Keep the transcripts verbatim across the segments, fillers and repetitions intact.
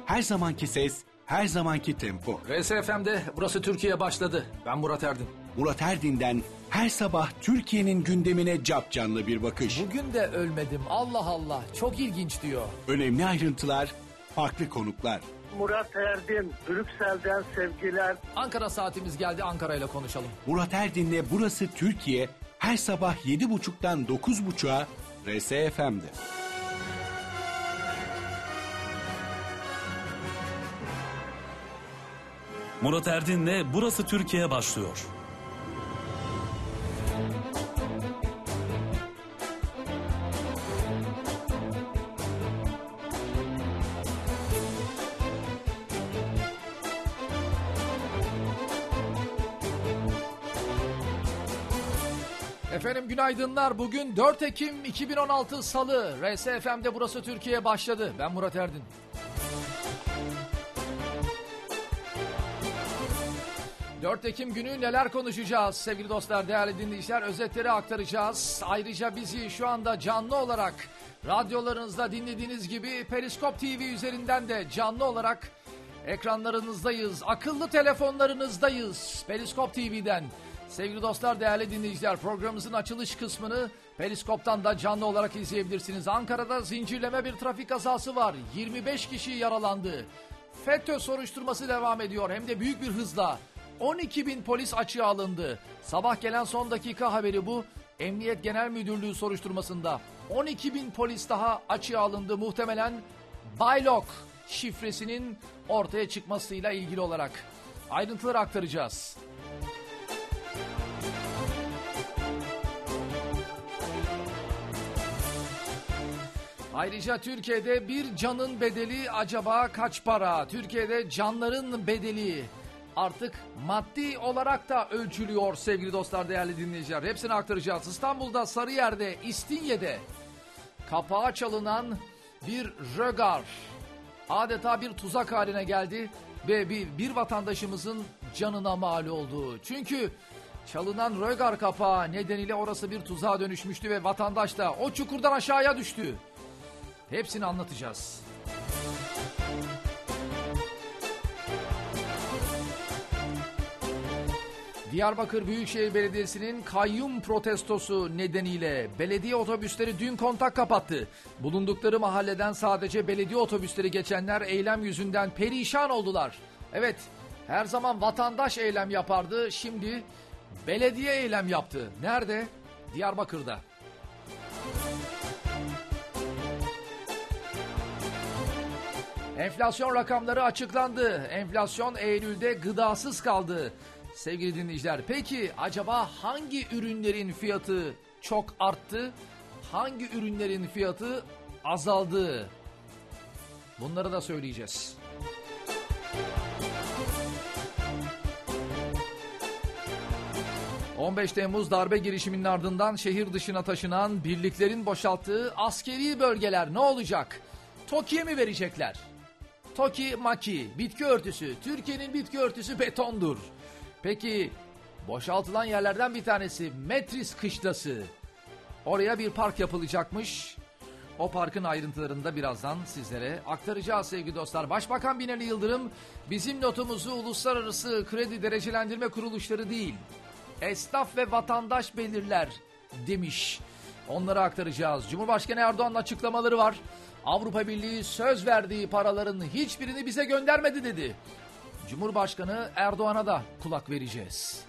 Her zamanki ses, her zamanki tempo. R S F M'de Burası Türkiye başladı. Ben Murat Erdin. Murat Erdin'den her sabah Türkiye'nin gündemine capcanlı bir bakış. Bugün de ölmedim. Allah Allah. Çok ilginç diyor. Önemli ayrıntılar, farklı konuklar. Murat Erdin, Brüksel'den sevgiler. Ankara saatimiz geldi. Ankara ile konuşalım. Murat Erdin'le Burası Türkiye her sabah yedi buçuktan dokuz buçuğa R S F M'de. Murat Erdin'le Burası Türkiye başlıyor. Efendim günaydınlar. Bugün dört Ekim iki bin on altı Salı. R S F M'de Burası Türkiye başladı. Ben Murat Erdin. dört Ekim günü neler konuşacağız sevgili dostlar, değerli dinleyiciler, özetleri aktaracağız. Ayrıca bizi şu anda canlı olarak radyolarınızda dinlediğiniz gibi Periskop T V üzerinden de canlı olarak ekranlarınızdayız. Akıllı telefonlarınızdayız Periskop T V'den. Sevgili dostlar, değerli dinleyiciler, programımızın açılış kısmını Periskop'tan da canlı olarak izleyebilirsiniz. Ankara'da zincirleme bir trafik kazası var. yirmi beş kişi yaralandı. FETÖ soruşturması devam ediyor, hem de büyük bir hızla. on iki bin polis açığa alındı. Sabah gelen son dakika haberi bu. Emniyet Genel Müdürlüğü soruşturmasında on iki bin polis daha açığa alındı. Muhtemelen Baylok şifresinin ortaya çıkmasıyla ilgili olarak ayrıntıları aktaracağız. Ayrıca Türkiye'de bir canın bedeli acaba kaç para? Türkiye'de canların bedeli artık maddi olarak da ölçülüyor sevgili dostlar, değerli dinleyiciler. Hepsini aktaracağız. İstanbul'da, Sarıyer'de, İstinye'de kapağı çalınan bir rögar adeta bir tuzak haline geldi ve bir, bir vatandaşımızın canına mal oldu. Çünkü çalınan rögar kapağı nedeniyle orası bir tuzağa dönüşmüştü ve vatandaş da o çukurdan aşağıya düştü. Hepsini anlatacağız. Diyarbakır Büyükşehir Belediyesi'nin kayyum protestosu nedeniyle belediye otobüsleri dün kontak kapattı. Bulundukları mahalleden sadece belediye otobüsleri geçenler eylem yüzünden perişan oldular. Evet, her zaman vatandaş eylem yapardı, şimdi belediye eylem yaptı. Nerede? Diyarbakır'da. Enflasyon rakamları açıklandı. Enflasyon Eylül'de gıdasız kaldı. Sevgili dinleyiciler, peki acaba hangi ürünlerin fiyatı çok arttı? Hangi ürünlerin fiyatı azaldı? Bunları da söyleyeceğiz. on beş Temmuz darbe girişiminin ardından şehir dışına taşınan birliklerin boşalttığı askeri bölgeler ne olacak? TOKİ'ye mi verecekler? TOKİ Maki, bitki örtüsü. Türkiye'nin bitki örtüsü betondur. Peki boşaltılan yerlerden bir tanesi Metris Kışlası. Oraya bir park yapılacakmış. O parkın ayrıntılarını da birazdan sizlere aktaracağız sevgili dostlar. Başbakan Binali Yıldırım bizim notumuzu uluslararası kredi derecelendirme kuruluşları değil, esnaf ve vatandaş belirler demiş. Onları aktaracağız. Cumhurbaşkanı Erdoğan'ın açıklamaları var. Avrupa Birliği söz verdiği paraların hiçbirini bize göndermedi dedi. Cumhurbaşkanı Erdoğan'a da kulak vereceğiz.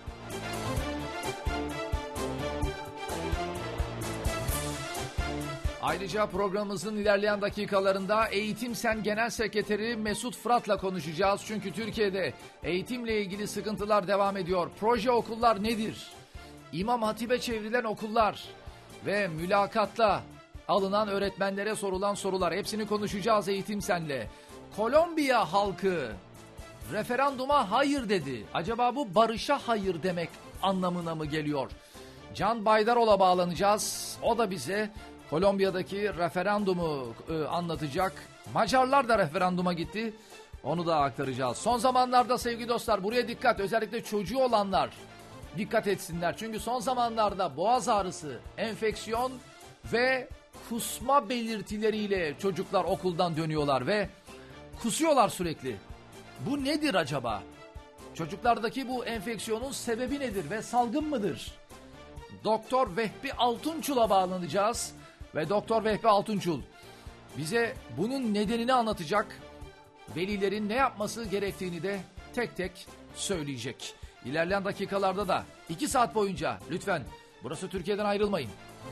Ayrıca programımızın ilerleyen dakikalarında Eğitim Sen Genel Sekreteri Mesut Fırat'la konuşacağız. Çünkü Türkiye'de eğitimle ilgili sıkıntılar devam ediyor. Proje okullar nedir? İmam Hatip'e çevrilen okullar ve mülakatla alınan öğretmenlere sorulan sorular, hepsini konuşacağız Eğitim Sen'le. Kolombiya halkı referanduma hayır dedi. Acaba bu barışa hayır demek anlamına mı geliyor? Can Baydarol'a bağlanacağız. O da bize Kolombiya'daki referandumu e, anlatacak. Macarlar da referanduma gitti. Onu da aktaracağız. Son zamanlarda sevgili dostlar, buraya dikkat. Özellikle çocuğu olanlar dikkat etsinler. Çünkü son zamanlarda boğaz ağrısı, enfeksiyon ve kusma belirtileriyle çocuklar okuldan dönüyorlar ve kusuyorlar sürekli. Bu nedir acaba? Çocuklardaki bu enfeksiyonun sebebi nedir ve salgın mıdır? Doktor Vehbi Altunçul'a bağlanacağız ve Doktor Vehbi Altunçul bize bunun nedenini anlatacak. Velilerin ne yapması gerektiğini de tek tek söyleyecek. İlerleyen dakikalarda da iki saat boyunca lütfen Burası Türkiye'den ayrılmayın.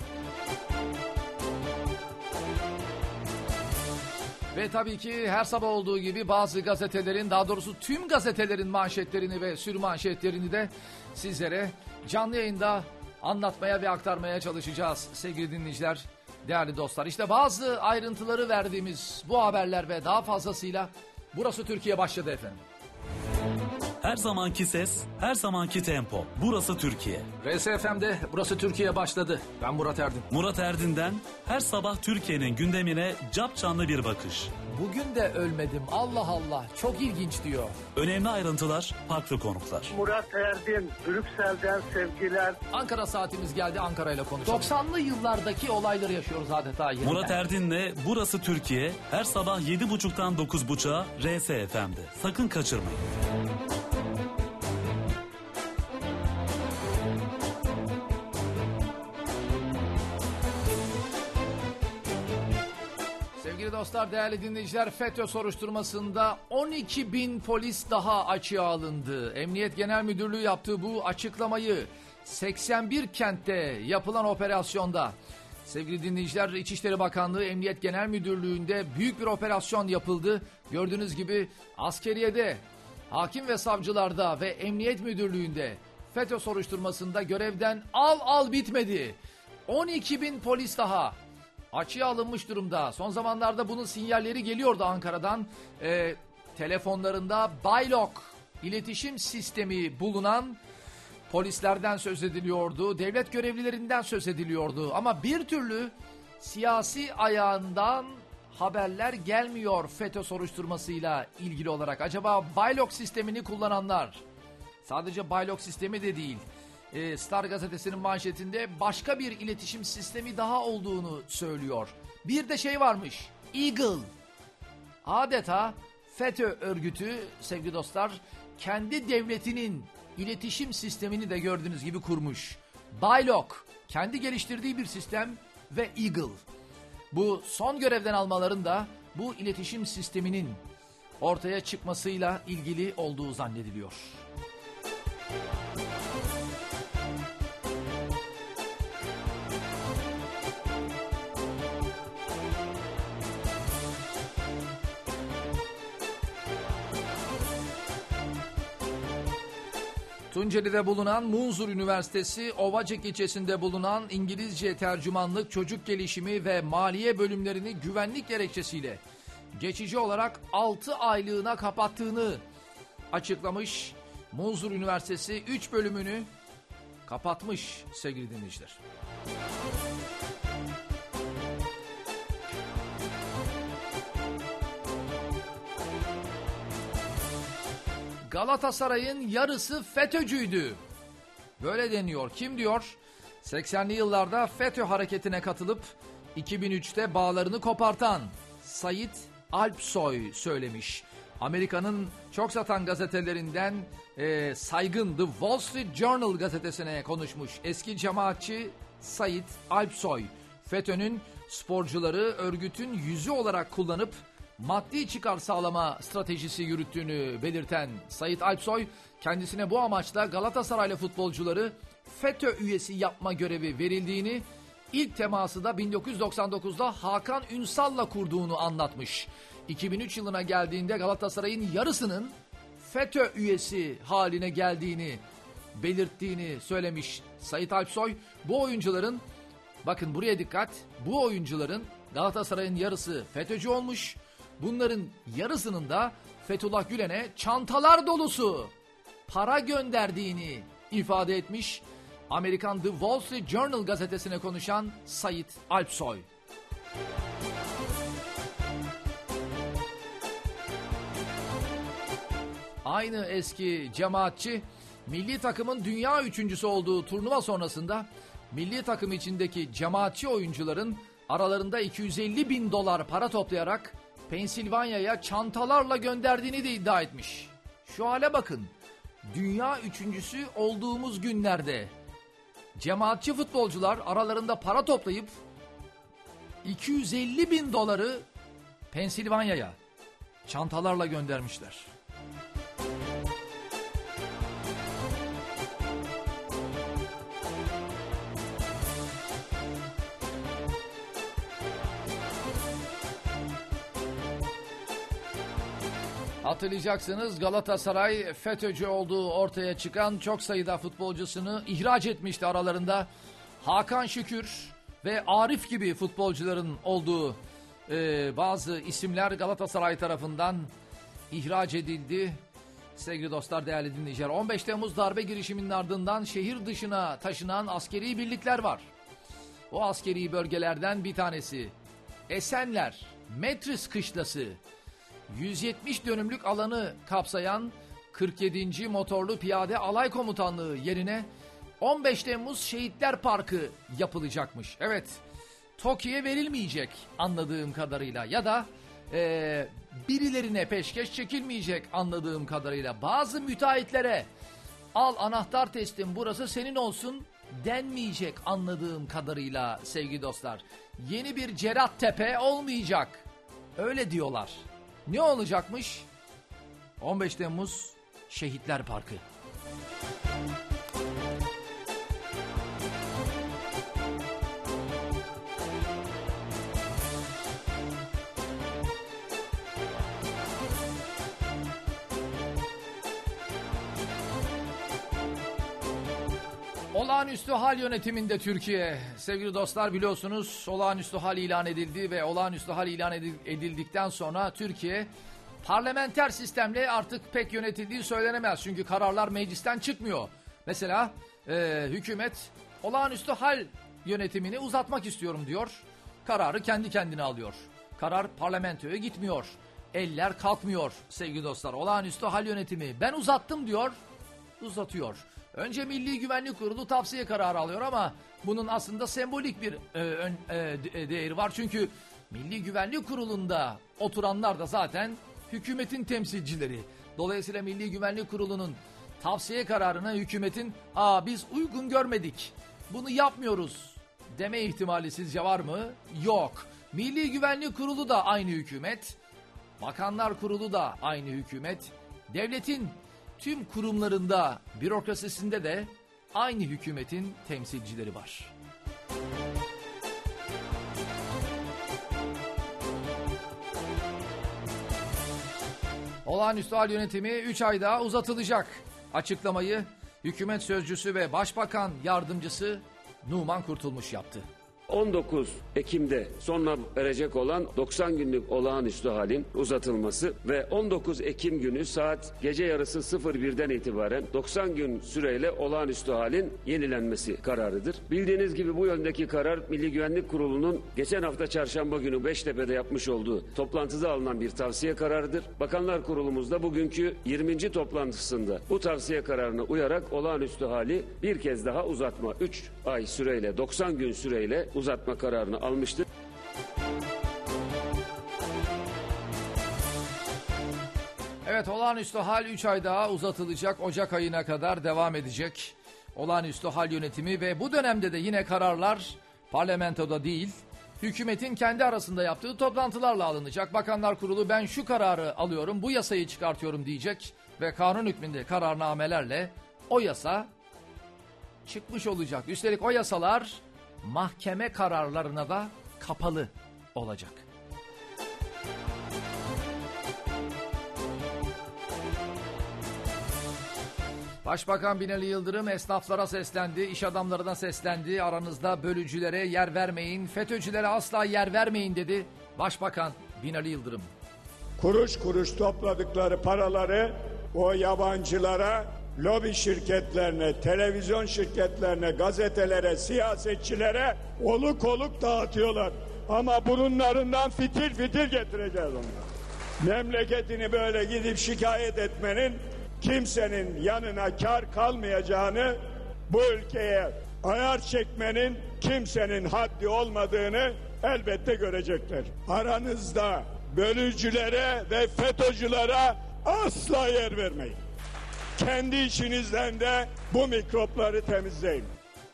Ve tabii ki her sabah olduğu gibi bazı gazetelerin, daha doğrusu tüm gazetelerin manşetlerini ve sürmanşetlerini de sizlere canlı yayında anlatmaya ve aktarmaya çalışacağız sevgili dinleyiciler, değerli dostlar. İşte bazı ayrıntıları verdiğimiz bu haberler ve daha fazlasıyla Burası Türkiye başladı efendim. Her zamanki ses, her zamanki tempo. Burası Türkiye. R S F M'de Burası Türkiye başladı. Ben Murat Erdin. Murat Erdin'den her sabah Türkiye'nin gündemine capcanlı bir bakış. Bugün de ölmedim. Allah Allah. Çok ilginç diyor. Önemli ayrıntılar, farklı konuklar. Murat Erdin, Brüksel'den sevgiler. Ankara saatimiz geldi. Ankara ile konuşalım. doksanlı yıllardaki olayları yaşıyoruz adeta. Yeniden. Murat Erdin'le Burası Türkiye her sabah yedi buçuktan dokuz buçuğa R S F M'de. Sakın kaçırmayın. Sevgili dostlar, değerli dinleyiciler, FETÖ soruşturmasında on iki bin polis daha açığa alındı. Emniyet Genel Müdürlüğü yaptığı bu açıklamayı seksen bir kentte yapılan operasyonda, sevgili dinleyiciler, İçişleri Bakanlığı Emniyet Genel Müdürlüğü'nde büyük bir operasyon yapıldı. Gördüğünüz gibi askeriyede, hakim ve savcılarda ve Emniyet Müdürlüğü'nde FETÖ soruşturmasında görevden al al bitmedi. on iki bin polis daha açığa alınmış durumda. Son zamanlarda bunun sinyalleri geliyordu Ankara'dan. Ee, telefonlarında Baylok iletişim sistemi bulunan polislerden söz ediliyordu. Devlet görevlilerinden söz ediliyordu. Ama bir türlü siyasi ayağından haberler gelmiyor FETÖ soruşturmasıyla ilgili olarak. Acaba Baylok sistemini kullananlar, sadece Baylok sistemi de değil, Star gazetesinin manşetinde başka bir iletişim sistemi daha olduğunu söylüyor. Bir de şey varmış, Eagle. Adeta FETÖ örgütü sevgili dostlar kendi devletinin iletişim sistemini de gördüğünüz gibi kurmuş. Baylok kendi geliştirdiği bir sistem ve Eagle. Bu son görevden almaların da bu iletişim sisteminin ortaya çıkmasıyla ilgili olduğu zannediliyor. Tunceli'de bulunan Munzur Üniversitesi, Ovacık ilçesinde bulunan İngilizce tercümanlık, çocuk gelişimi ve maliye bölümlerini güvenlik gerekçesiyle geçici olarak altı aylığına kapattığını açıklamış. Munzur Üniversitesi üç bölümünü kapatmış sevgili dinleyiciler. Galatasaray'ın yarısı FETÖ'cüydü. Böyle deniyor. Kim diyor? seksenli yıllarda FETÖ hareketine katılıp iki bin üçte bağlarını kopartan Sait Alpsoy söylemiş. Amerika'nın çok satan gazetelerinden e, saygın The Wall Street Journal gazetesine konuşmuş. Eski cemaatçi Sait Alpsoy, FETÖ'nün sporcuları örgütün yüzü olarak kullanıp maddi çıkar sağlama stratejisi yürüttüğünü belirten Sait Alpsoy, kendisine bu amaçla Galatasaraylı futbolcuları FETÖ üyesi yapma görevi verildiğini, ilk teması da bin dokuz yüz doksan dokuzda Hakan Ünsal'la kurduğunu anlatmış. iki bin üç yılına geldiğinde Galatasaray'ın yarısının FETÖ üyesi haline geldiğini belirttiğini söylemiş Sait Alpsoy. Bu oyuncuların, bakın buraya dikkat, bu oyuncuların Galatasaray'ın yarısı FETÖ'cü olmuş. Bunların yarısının da Fethullah Gülen'e çantalar dolusu para gönderdiğini ifade etmiş Amerikan The Wall Street Journal gazetesine konuşan Sait Alpsoy. Aynı eski cemaatçi, milli takımın dünya üçüncüsü olduğu turnuva sonrasında milli takım içindeki cemaatçi oyuncuların aralarında iki yüz elli bin dolar para toplayarak Pensilvanya'ya çantalarla gönderdiğini de iddia etmiş. Şu hale bakın. Dünya üçüncüsü olduğumuz günlerde cemaatçi futbolcular aralarında para toplayıp iki yüz elli bin doları Pensilvanya'ya çantalarla göndermişler. Hatırlayacaksınız, Galatasaray FETÖ'cü olduğu ortaya çıkan çok sayıda futbolcusunu ihraç etmişti, aralarında Hakan Şükür ve Arif gibi futbolcuların olduğu e, bazı isimler Galatasaray tarafından ihraç edildi. Sevgili dostlar, değerli dinleyiciler, on beş Temmuz darbe girişiminin ardından şehir dışına taşınan askeri birlikler var. O askeri bölgelerden bir tanesi Esenler Metris Kışlası, yüz yetmiş dönümlük alanı kapsayan kırk yedinci Motorlu Piyade Alay Komutanlığı yerine on beş Temmuz Şehitler Parkı yapılacakmış. Evet, TOKİ'ye verilmeyecek anladığım kadarıyla, ya da e, birilerine peşkeş çekilmeyecek anladığım kadarıyla. Bazı müteahhitlere al anahtar teslim, burası senin olsun denmeyecek anladığım kadarıyla sevgili dostlar. Yeni bir Cerattepe olmayacak, öyle diyorlar. Ne olacakmış? on beş Temmuz Şehitler Parkı. Olağanüstü hal yönetiminde Türkiye. Sevgili dostlar, biliyorsunuz olağanüstü hal ilan edildi ve olağanüstü hal ilan edildikten sonra Türkiye parlamenter sistemle artık pek yönetildiği söylenemez. Çünkü kararlar meclisten çıkmıyor. Mesela e, hükümet olağanüstü hal yönetimini uzatmak istiyorum diyor. Kararı kendi kendine alıyor. Karar parlamentoya gitmiyor. Eller kalkmıyor sevgili dostlar. Olağanüstü hal yönetimi ben uzattım diyor, uzatıyor. Önce Milli Güvenlik Kurulu tavsiye kararı alıyor ama bunun aslında sembolik bir e, ön, e, değeri var. Çünkü Milli Güvenlik Kurulu'nda oturanlar da zaten hükümetin temsilcileri. Dolayısıyla Milli Güvenlik Kurulu'nun tavsiye kararına hükümetin "Aa, biz uygun görmedik, bunu yapmıyoruz" deme ihtimali sizce var mı? Yok. Milli Güvenlik Kurulu da aynı hükümet. Bakanlar Kurulu da aynı hükümet. Devletin tüm kurumlarında, bürokrasisinde de aynı hükümetin temsilcileri var. Olağanüstü hal yönetimi üç ay daha uzatılacak. Açıklamayı hükümet sözcüsü ve başbakan yardımcısı Numan Kurtulmuş yaptı. on dokuz Ekim'de sona erecek olan doksan günlük olağanüstü halin uzatılması ve on dokuz Ekim günü saat gece yarısı sıfır birden itibaren doksan gün süreyle olağanüstü halin yenilenmesi kararıdır. Bildiğiniz gibi bu yöndeki karar Milli Güvenlik Kurulu'nun geçen hafta çarşamba günü Beştepe'de yapmış olduğu toplantıda alınan bir tavsiye kararıdır. Bakanlar Kurulumuzda bugünkü yirminci toplantısında bu tavsiye kararına uyarak olağanüstü hali bir kez daha uzatma, üç ay süreyle, doksan gün süreyle uzatma kararını almıştır. Evet, olağanüstü hal üç ay daha uzatılacak. Ocak ayına kadar devam edecek olağanüstü hal yönetimi ve bu dönemde de yine kararlar parlamentoda değil, hükümetin kendi arasında yaptığı toplantılarla alınacak. Bakanlar Kurulu ben şu kararı alıyorum, bu yasayı çıkartıyorum diyecek ve kanun hükmünde kararnamelerle o yasa çıkmış olacak. Üstelik o yasalar mahkeme kararlarına da kapalı olacak. Başbakan Binali Yıldırım esnaflara seslendi, iş adamlarına seslendi. Aranızda bölücülere yer vermeyin, FETÖ'cülere asla yer vermeyin dedi Başbakan Binali Yıldırım. Kuruş kuruş topladıkları paraları o yabancılara, lobi şirketlerine, televizyon şirketlerine, gazetelere, siyasetçilere oluk oluk dağıtıyorlar. Ama burunlarından fitil fitil getireceğiz onları. Memleketini böyle gidip şikayet etmenin kimsenin yanına kar kalmayacağını, bu ülkeye ayar çekmenin kimsenin haddi olmadığını elbette görecekler. Aranızda bölücülere ve FETÖ'cülere asla yer vermeyin. Kendi içinizden de bu mikropları temizleyin.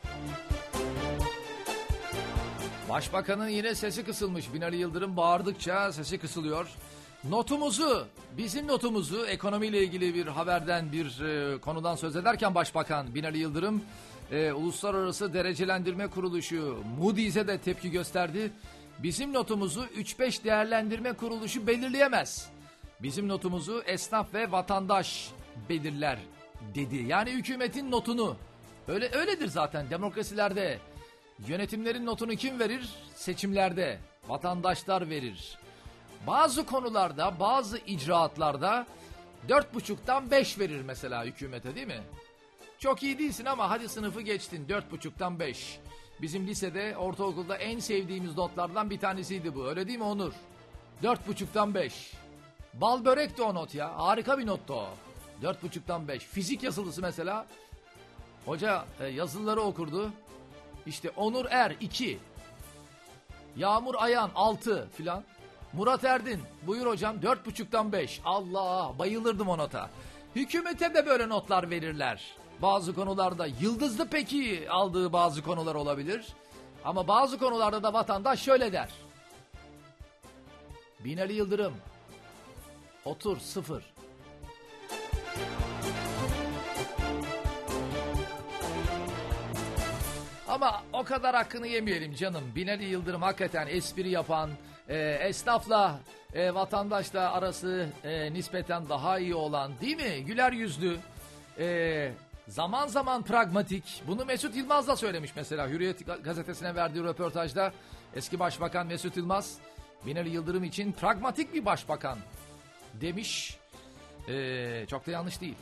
Başbakanın yine sesi kısılmış. Binali Yıldırım bağırdıkça sesi kısılıyor. Notumuzu, bizim notumuzu ekonomiyle ilgili bir haberden, bir e, konudan söz ederken Başbakan Binali Yıldırım e, Uluslararası Derecelendirme Kuruluşu Moody's'e de tepki gösterdi. Bizim notumuzu üç beş değerlendirme kuruluşu belirleyemez. Bizim notumuzu esnaf ve vatandaş belirler dedi. Yani hükümetin notunu. Öyle öyledir zaten demokrasilerde. Yönetimlerin notunu kim verir? Seçimlerde vatandaşlar verir. Bazı konularda, bazı icraatlarda dört buçuktan beş verir mesela hükümete, değil mi? Çok iyi değilsin ama hadi sınıfı geçtin, dört buçuktan beş. Bizim lisede, ortaokulda en sevdiğimiz notlardan bir tanesiydi bu. Öyle değil mi Onur? dört buçuktan beş. Bal börek de o not ya. Harika bir nottu o. dört buçuktan beş. Fizik yazılısı mesela. Hoca e, yazıları okurdu. İşte Onur Er iki. Yağmur Ayan altı filan. Murat Erdin buyur hocam dört buçuktan beş. Allah, bayılırdım o nota. Hükümete de böyle notlar verirler. Bazı konularda yıldızlı peki aldığı bazı konular olabilir. Ama bazı konularda da vatandaş şöyle der. Binali Yıldırım otur sıfır. Ama o kadar hakkını yemeyelim canım. Binali Yıldırım hakikaten espri yapan, e, esnafla, e, vatandaşla arası e, nispeten daha iyi olan, değil mi? Güler yüzlü, e, zaman zaman pragmatik. Bunu Mesut Yılmaz da söylemiş mesela. Hürriyet gazetesine verdiği röportajda eski başbakan Mesut Yılmaz, Binali Yıldırım için pragmatik bir başbakan demiş. E, çok da yanlış değil.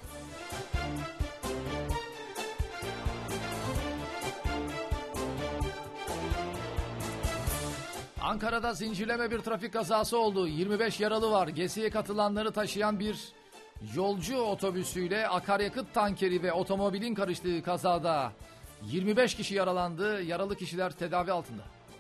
Ankara'da zincirleme bir trafik kazası oldu. yirmi beş yaralı var. Geziye katılanları taşıyan bir yolcu otobüsüyle akaryakıt tankeri ve otomobilin karıştığı kazada yirmi beş kişi yaralandı. Yaralı kişiler tedavi altında.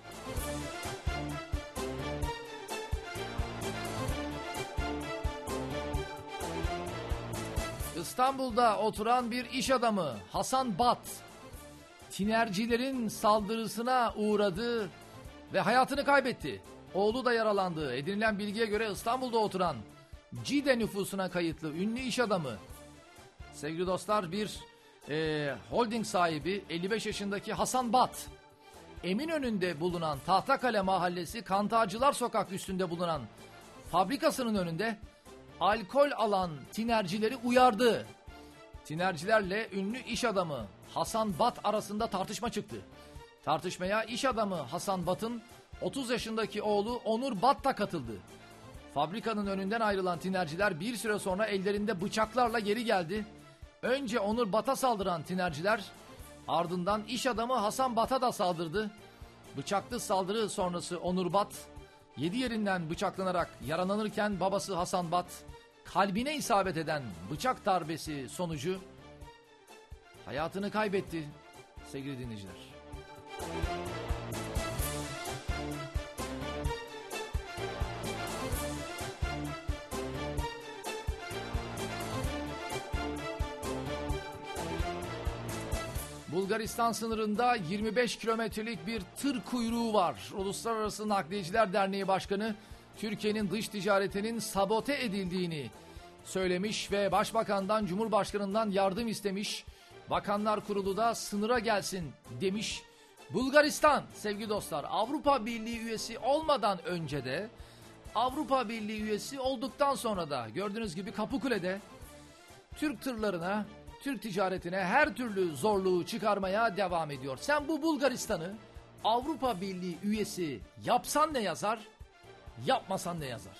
İstanbul'da oturan bir iş adamı Hasan Bat, tinercilerin saldırısına uğradı ve hayatını kaybetti. Oğlu da yaralandı. Edinilen bilgiye göre İstanbul'da oturan Cide nüfusuna kayıtlı ünlü iş adamı, sevgili dostlar, bir e, holding sahibi elli beş yaşındaki Hasan Bat, Eminönü'nde bulunan Tahtakale Mahallesi Kantacılar Sokak üstünde bulunan fabrikasının önünde alkol alan tinercileri uyardı. Tinercilerle ünlü iş adamı Hasan Bat arasında tartışma çıktı. Tartışmaya iş adamı Hasan Bat'ın otuz yaşındaki oğlu Onur Bat da katıldı. Fabrikanın önünden ayrılan tinerciler bir süre sonra ellerinde bıçaklarla geri geldi. Önce Onur Bat'a saldıran tinerciler ardından iş adamı Hasan Bat'a da saldırdı. Bıçaklı saldırı sonrası Onur Bat yedi yerinden bıçaklanarak yaralanırken babası Hasan Bat kalbine isabet eden bıçak darbesi sonucu hayatını kaybetti sevgili dinleyiciler. Bulgaristan sınırında yirmi beş kilometrelik bir tır kuyruğu var. Uluslararası Nakliyeciler Derneği Başkanı Türkiye'nin dış ticaretinin sabote edildiğini söylemiş ve Başbakan'dan, Cumhurbaşkanı'ndan yardım istemiş. Bakanlar Kurulu da sınıra gelsin demiş. Bulgaristan sevgili dostlar, Avrupa Birliği üyesi olmadan önce de, Avrupa Birliği üyesi olduktan sonra da gördüğünüz gibi Kapıkule'de Türk tırlarına, Türk ticaretine her türlü zorluğu çıkarmaya devam ediyor. Sen bu Bulgaristan'ı Avrupa Birliği üyesi yapsan ne yazar, yapmasan ne yazar?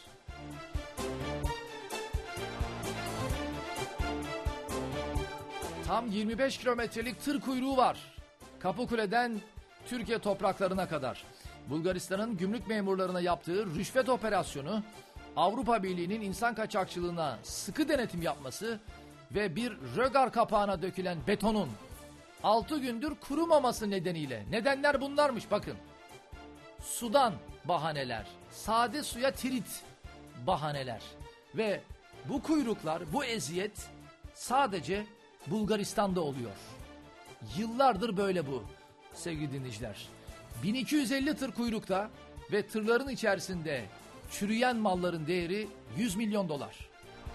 Tam yirmi beş kilometrelik tır kuyruğu var. Kapıkule'den Türkiye topraklarına kadar. Bulgaristan'ın gümrük memurlarına yaptığı rüşvet operasyonu, Avrupa Birliği'nin insan kaçakçılığına sıkı denetim yapması ve bir rögar kapağına dökülen betonun altı gündür kurumaması nedeniyle. Nedenler bunlarmış bakın. sudan bahaneler, sade suya trit bahaneler ve bu kuyruklar, bu eziyet sadece Bulgaristan'da oluyor. Yıllardır böyle bu sevgili dinleyiciler. bin iki yüz elli tır kuyrukta ve tırların içerisinde çürüyen malların değeri yüz milyon dolar.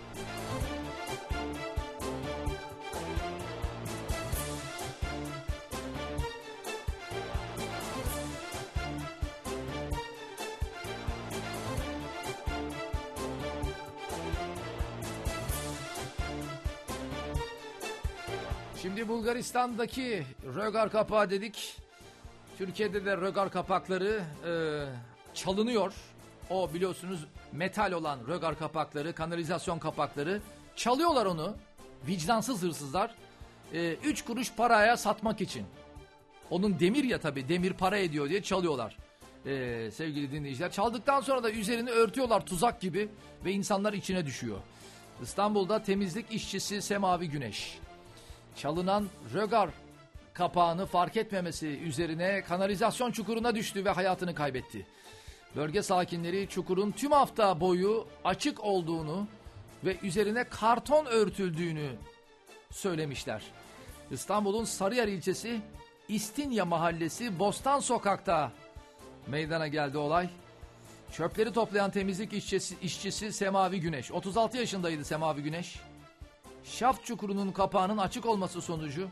Şimdi Bulgaristan'daki rögar kapağı dedik. Türkiye'de de rögar kapakları e, çalınıyor. O biliyorsunuz metal olan rögar kapakları, kanalizasyon kapakları. Çalıyorlar onu. Vicdansız hırsızlar. E, üç kuruş paraya satmak için. Onun demir ya tabii, demir para ediyor diye çalıyorlar. E, sevgili dinleyiciler. Çaldıktan sonra da üzerini örtüyorlar tuzak gibi ve insanlar içine düşüyor. İstanbul'da temizlik işçisi Semavi Güneş, çalınan rögar kapağını fark etmemesi üzerine kanalizasyon çukuruna düştü ve hayatını kaybetti. Bölge sakinleri çukurun tüm hafta boyu açık olduğunu ve üzerine karton örtüldüğünü söylemişler. İstanbul'un Sarıyer ilçesi İstinye Mahallesi Bostan Sokak'ta meydana geldi olay. Çöpleri toplayan temizlik işçisi, işçisi Semavi Güneş, otuz altı yaşındaydı Semavi Güneş. Şaft çukurunun kapağının açık olması sonucu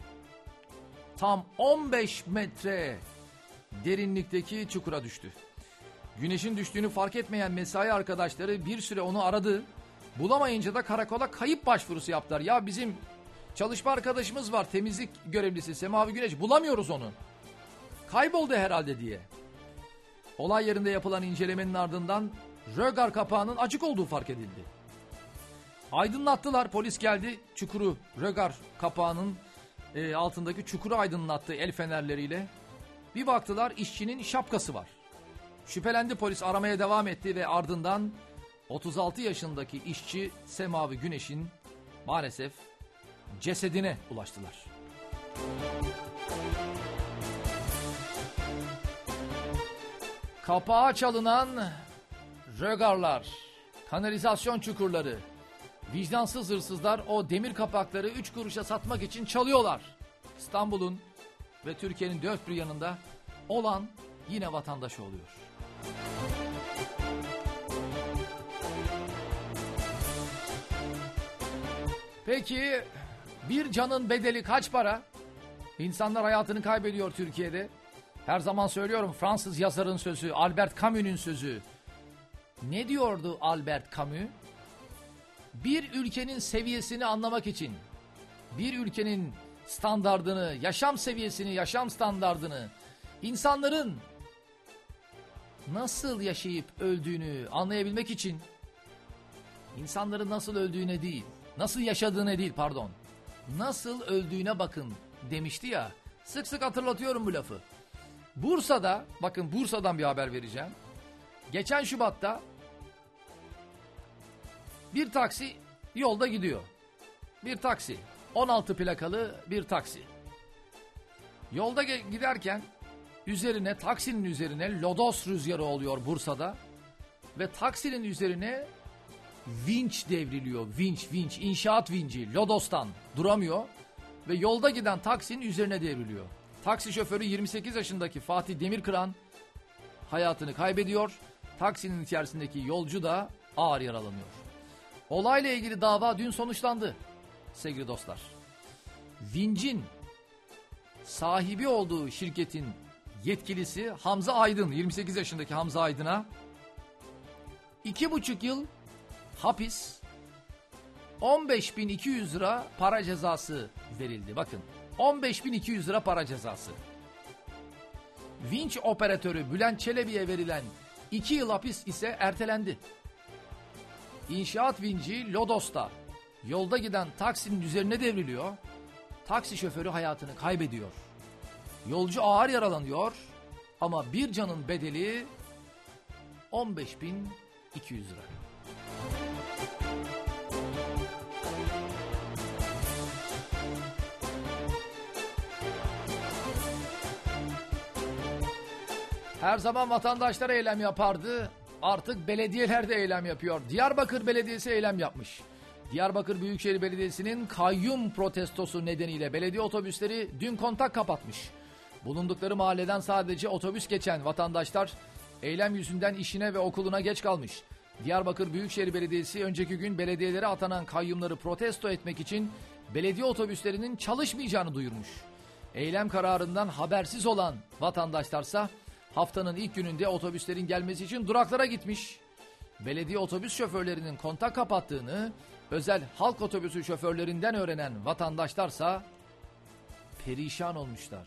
tam on beş metre derinlikteki çukura düştü. Güneşin düştüğünü fark etmeyen mesai arkadaşları bir süre onu aradı. Bulamayınca da karakola kayıp başvurusu yaptılar. Ya bizim çalışma arkadaşımız var, temizlik görevlisi Semavi Güneş, bulamıyoruz onu. Kayboldu herhalde diye. Olay yerinde yapılan incelemenin ardından rögar kapağının açık olduğu fark edildi. Aydınlattılar, polis geldi, çukuru, rögar kapağının e, altındaki çukuru aydınlattı el fenerleriyle. Bir baktılar işçinin şapkası var. Şüphelendi polis, aramaya devam etti ve ardından otuz altı yaşındaki işçi Semavi Güneş'in maalesef cesedine ulaştılar. Kapağı çalınan rögarlar, kanalizasyon çukurları, vicdansız hırsızlar o demir kapakları üç kuruşa satmak için çalıyorlar. İstanbul'un ve Türkiye'nin dört bir yanında olan yine vatandaş oluyor. Peki bir canın bedeli kaç para? İnsanlar hayatını kaybediyor Türkiye'de. Her zaman söylüyorum, Fransız yazarın sözü, Albert Camus'un sözü. Ne diyordu Albert Camus? Bir ülkenin seviyesini anlamak için, bir ülkenin standardını, yaşam seviyesini, yaşam standardını, insanların nasıl yaşayıp öldüğünü anlayabilmek için, insanların nasıl öldüğüne değil, nasıl yaşadığına değil pardon, nasıl öldüğüne bakın demişti ya, sık sık hatırlatıyorum bu lafı. Bursa'da, bakın Bursa'dan bir haber vereceğim. Geçen Şubat'ta bir taksi yolda gidiyor. Bir taksi, on altı plakalı bir taksi. Yolda giderken üzerine, taksinin üzerine lodos rüzgarı oluyor Bursa'da. Ve taksinin üzerine vinç devriliyor. Vinç, vinç, inşaat vinci, lodostan duramıyor. Ve yolda giden taksinin üzerine devriliyor. Taksi şoförü yirmi sekiz yaşındaki Fatih Demirkıran hayatını kaybediyor. Taksinin içerisindeki yolcu da ağır yaralanıyor. Olayla ilgili dava dün sonuçlandı sevgili dostlar. Vinc'in sahibi olduğu şirketin yetkilisi Hamza Aydın, yirmi sekiz yaşındaki Hamza Aydın'a iki buçuk yıl hapis, on beş bin iki yüz lira para cezası verildi. Bakın, on beş bin iki yüz lira para cezası. Vinç operatörü Bülent Çelebi'ye verilen iki yıl hapis ise ertelendi. İnşaat vinci Lodos'ta yolda giden taksinin üzerine devriliyor. Taksi şoförü hayatını kaybediyor. Yolcu ağır yaralanıyor ama bir canın bedeli on beş bin iki yüz lira. Her zaman vatandaşlar eylem yapardı. Artık belediyeler de eylem yapıyor. Diyarbakır Belediyesi eylem yapmış. Diyarbakır Büyükşehir Belediyesi'nin kayyum protestosu nedeniyle belediye otobüsleri dün kontak kapatmış. Bulundukları mahalleden sadece otobüs geçen vatandaşlar eylem yüzünden işine ve okuluna geç kalmış. Diyarbakır Büyükşehir Belediyesi önceki gün belediyelere atanan kayyumları protesto etmek için belediye otobüslerinin çalışmayacağını duyurmuş. Eylem kararından habersiz olan vatandaşlarsa haftanın ilk gününde otobüslerin gelmesi için duraklara gitmiş. Belediye otobüs şoförlerinin kontak kapattığını özel halk otobüsü şoförlerinden öğrenen vatandaşlarsa perişan olmuşlar.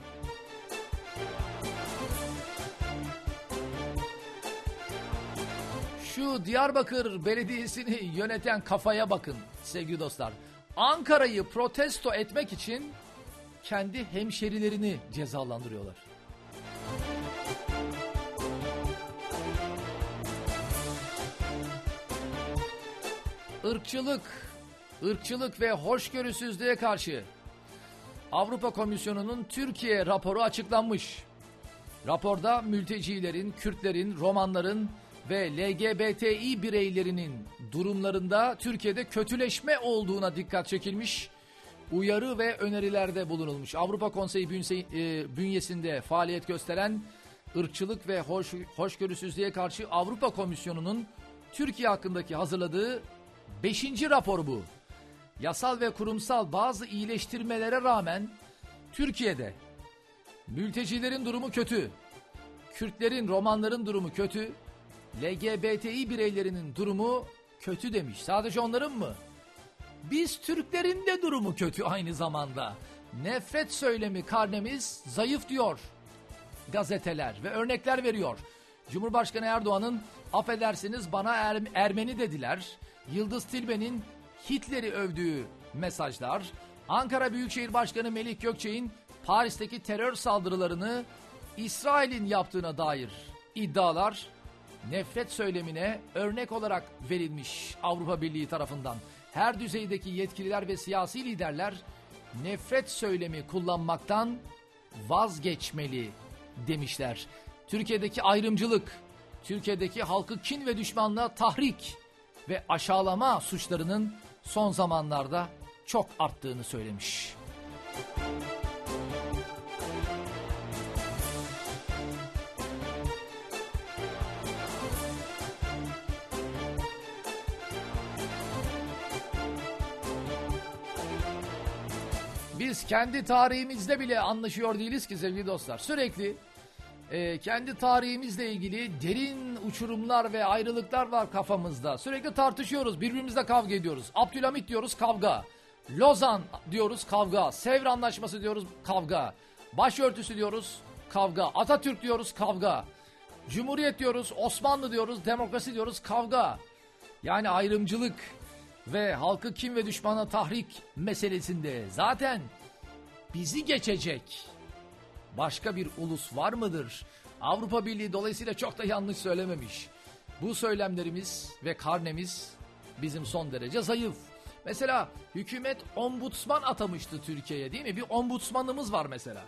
Şu Diyarbakır Belediyesi'ni yöneten kafaya bakın sevgili dostlar. Ankara'yı protesto etmek için kendi hemşerilerini cezalandırıyorlar. Irkçılık, ırkçılık ve hoşgörüsüzlüğe karşı Avrupa Komisyonu'nun Türkiye raporu açıklanmış. Raporda mültecilerin, Kürtlerin, Romanların ve L G B T İ bireylerinin durumlarında Türkiye'de kötüleşme olduğuna dikkat çekilmiş. Uyarı ve önerilerde bulunulmuş. Avrupa Konseyi bünyesinde faaliyet gösteren ırkçılık ve hoş, hoşgörüsüzlüğe karşı Avrupa Komisyonu'nun Türkiye hakkındaki hazırladığı beşinci rapor bu. Yasal ve kurumsal bazı iyileştirmelere rağmen Türkiye'de mültecilerin durumu kötü, Kürtlerin, Romanların durumu kötü, L G B T İ bireylerinin durumu kötü demiş. Sadece onların mı? Biz Türklerin de durumu kötü aynı zamanda. Nefret söylemi karnemiz zayıf diyor gazeteler ve örnekler veriyor. Cumhurbaşkanı Erdoğan'ın affedersiniz bana er, Ermeni dediler. Yıldız Tilbe'nin Hitler'i övdüğü mesajlar. Ankara Büyükşehir Başkanı Melik Gökçek'in Paris'teki terör saldırılarını İsrail'in yaptığına dair iddialar nefret söylemine örnek olarak verilmiş Avrupa Birliği tarafından. Her düzeydeki yetkililer ve siyasi liderler nefret söylemi kullanmaktan vazgeçmeli demişler. Türkiye'deki ayrımcılık, Türkiye'deki halkı kin ve düşmanlığa tahrik ve aşağılama suçlarının son zamanlarda çok arttığını söylemiş. Biz kendi tarihimizde bile anlaşıyor değiliz ki sevgili dostlar. Sürekli e, kendi tarihimizle ilgili derin uçurumlar ve ayrılıklar var kafamızda. Sürekli tartışıyoruz, birbirimizle kavga ediyoruz. Abdülhamit diyoruz, kavga. Lozan diyoruz, kavga. Sevr Anlaşması diyoruz, kavga. Başörtüsü diyoruz, kavga. Atatürk diyoruz, kavga. Cumhuriyet diyoruz, Osmanlı diyoruz, demokrasi diyoruz, kavga. Yani ayrımcılık ve halkı kin ve düşmana tahrik meselesinde zaten bizi geçecek başka bir ulus var mıdır? Avrupa Birliği dolayısıyla çok da yanlış söylememiş. Bu söylemlerimiz ve karnemiz bizim son derece zayıf. Mesela hükümet ombudsman atamıştı Türkiye'ye, değil mi? Bir ombudsmanımız var mesela.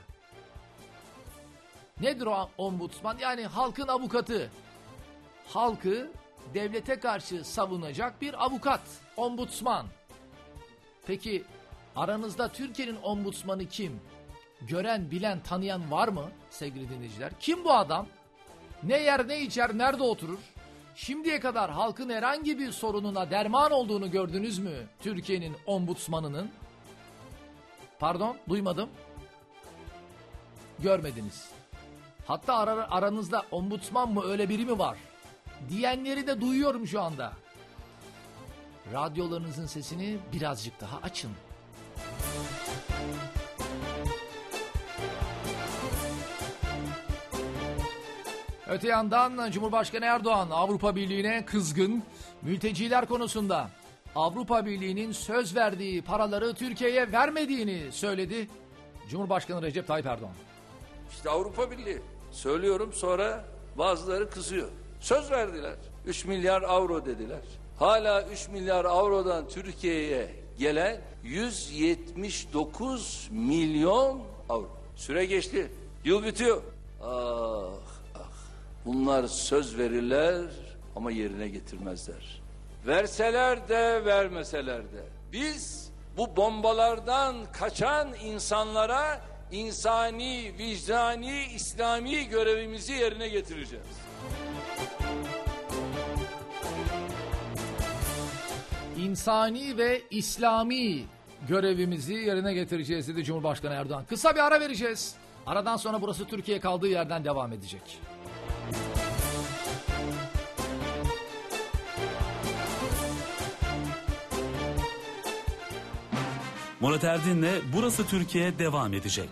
Nedir o ombudsman? Yani halkın avukatı. Halkı devlete karşı savunacak bir avukat, ombudsman. Peki aranızda Türkiye'nin ombudsmanı kim? Gören, bilen, tanıyan var mı sevgili dinleyiciler? Kim bu adam? Ne yer, ne içer, nerede oturur? Şimdiye kadar halkın herhangi bir sorununa derman olduğunu gördünüz mü Türkiye'nin ombudsmanının? Pardon, duymadım. Görmediniz. Hatta ar- aranızda ombudsman mı, öyle biri mi var diyenleri de duyuyorum şu anda. Radyolarınızın sesini birazcık daha açın. Öte yandan Cumhurbaşkanı Erdoğan Avrupa Birliği'ne kızgın. Mülteciler konusunda Avrupa Birliği'nin söz verdiği paraları Türkiye'ye vermediğini söyledi Cumhurbaşkanı Recep Tayyip Erdoğan. İşte Avrupa Birliği. Söylüyorum, sonra bazıları kızıyor. Söz verdiler. üç milyar avro dediler. Hala üç milyar avrodan Türkiye'ye gelen yüz yetmiş dokuz milyon avro. Süre geçti. Yıl bitiyor. Ah, ah. Bunlar söz verirler ama yerine getirmezler. Verseler de vermeseler de biz bu bombalardan kaçan insanlara insani, vicdani, İslami görevimizi yerine getireceğiz. İnsani ve İslami görevimizi yerine getireceğiz dedi Cumhurbaşkanı Erdoğan. Kısa bir ara vereceğiz. Aradan sonra Burası Türkiye kaldığı yerden devam edecek. Murat Erdin'le Burası Türkiye devam edecek.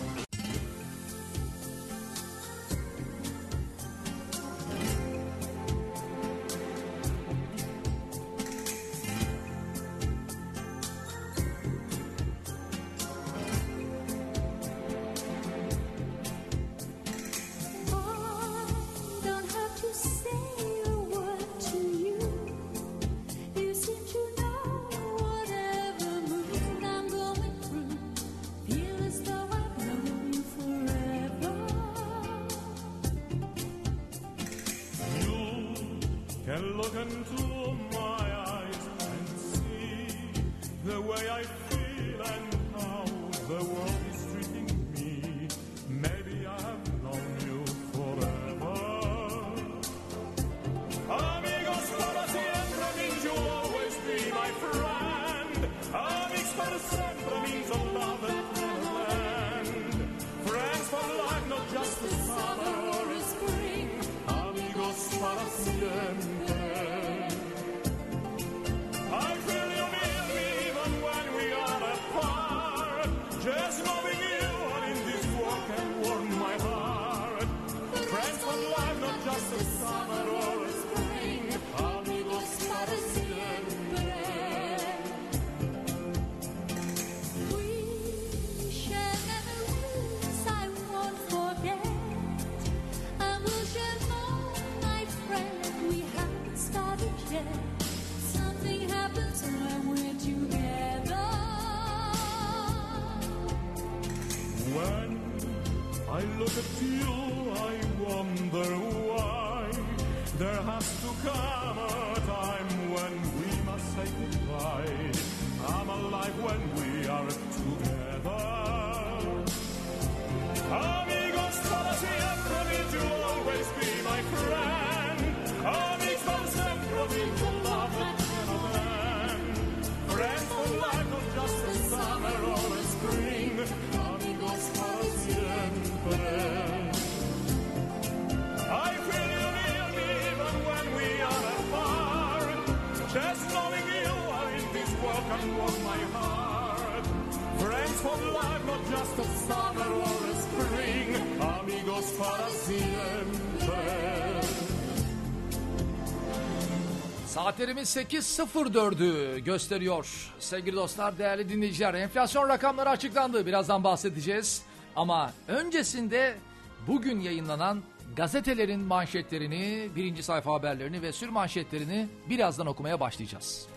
Saatlerimiz sekiz sıfır dördü gösteriyor. Sevgili dostlar, değerli dinleyiciler, enflasyon rakamları açıklandı. Birazdan bahsedeceğiz. Ama öncesinde bugün yayınlanan gazetelerin manşetlerini, birinci sayfa haberlerini ve sür manşetlerini birazdan okumaya başlayacağız.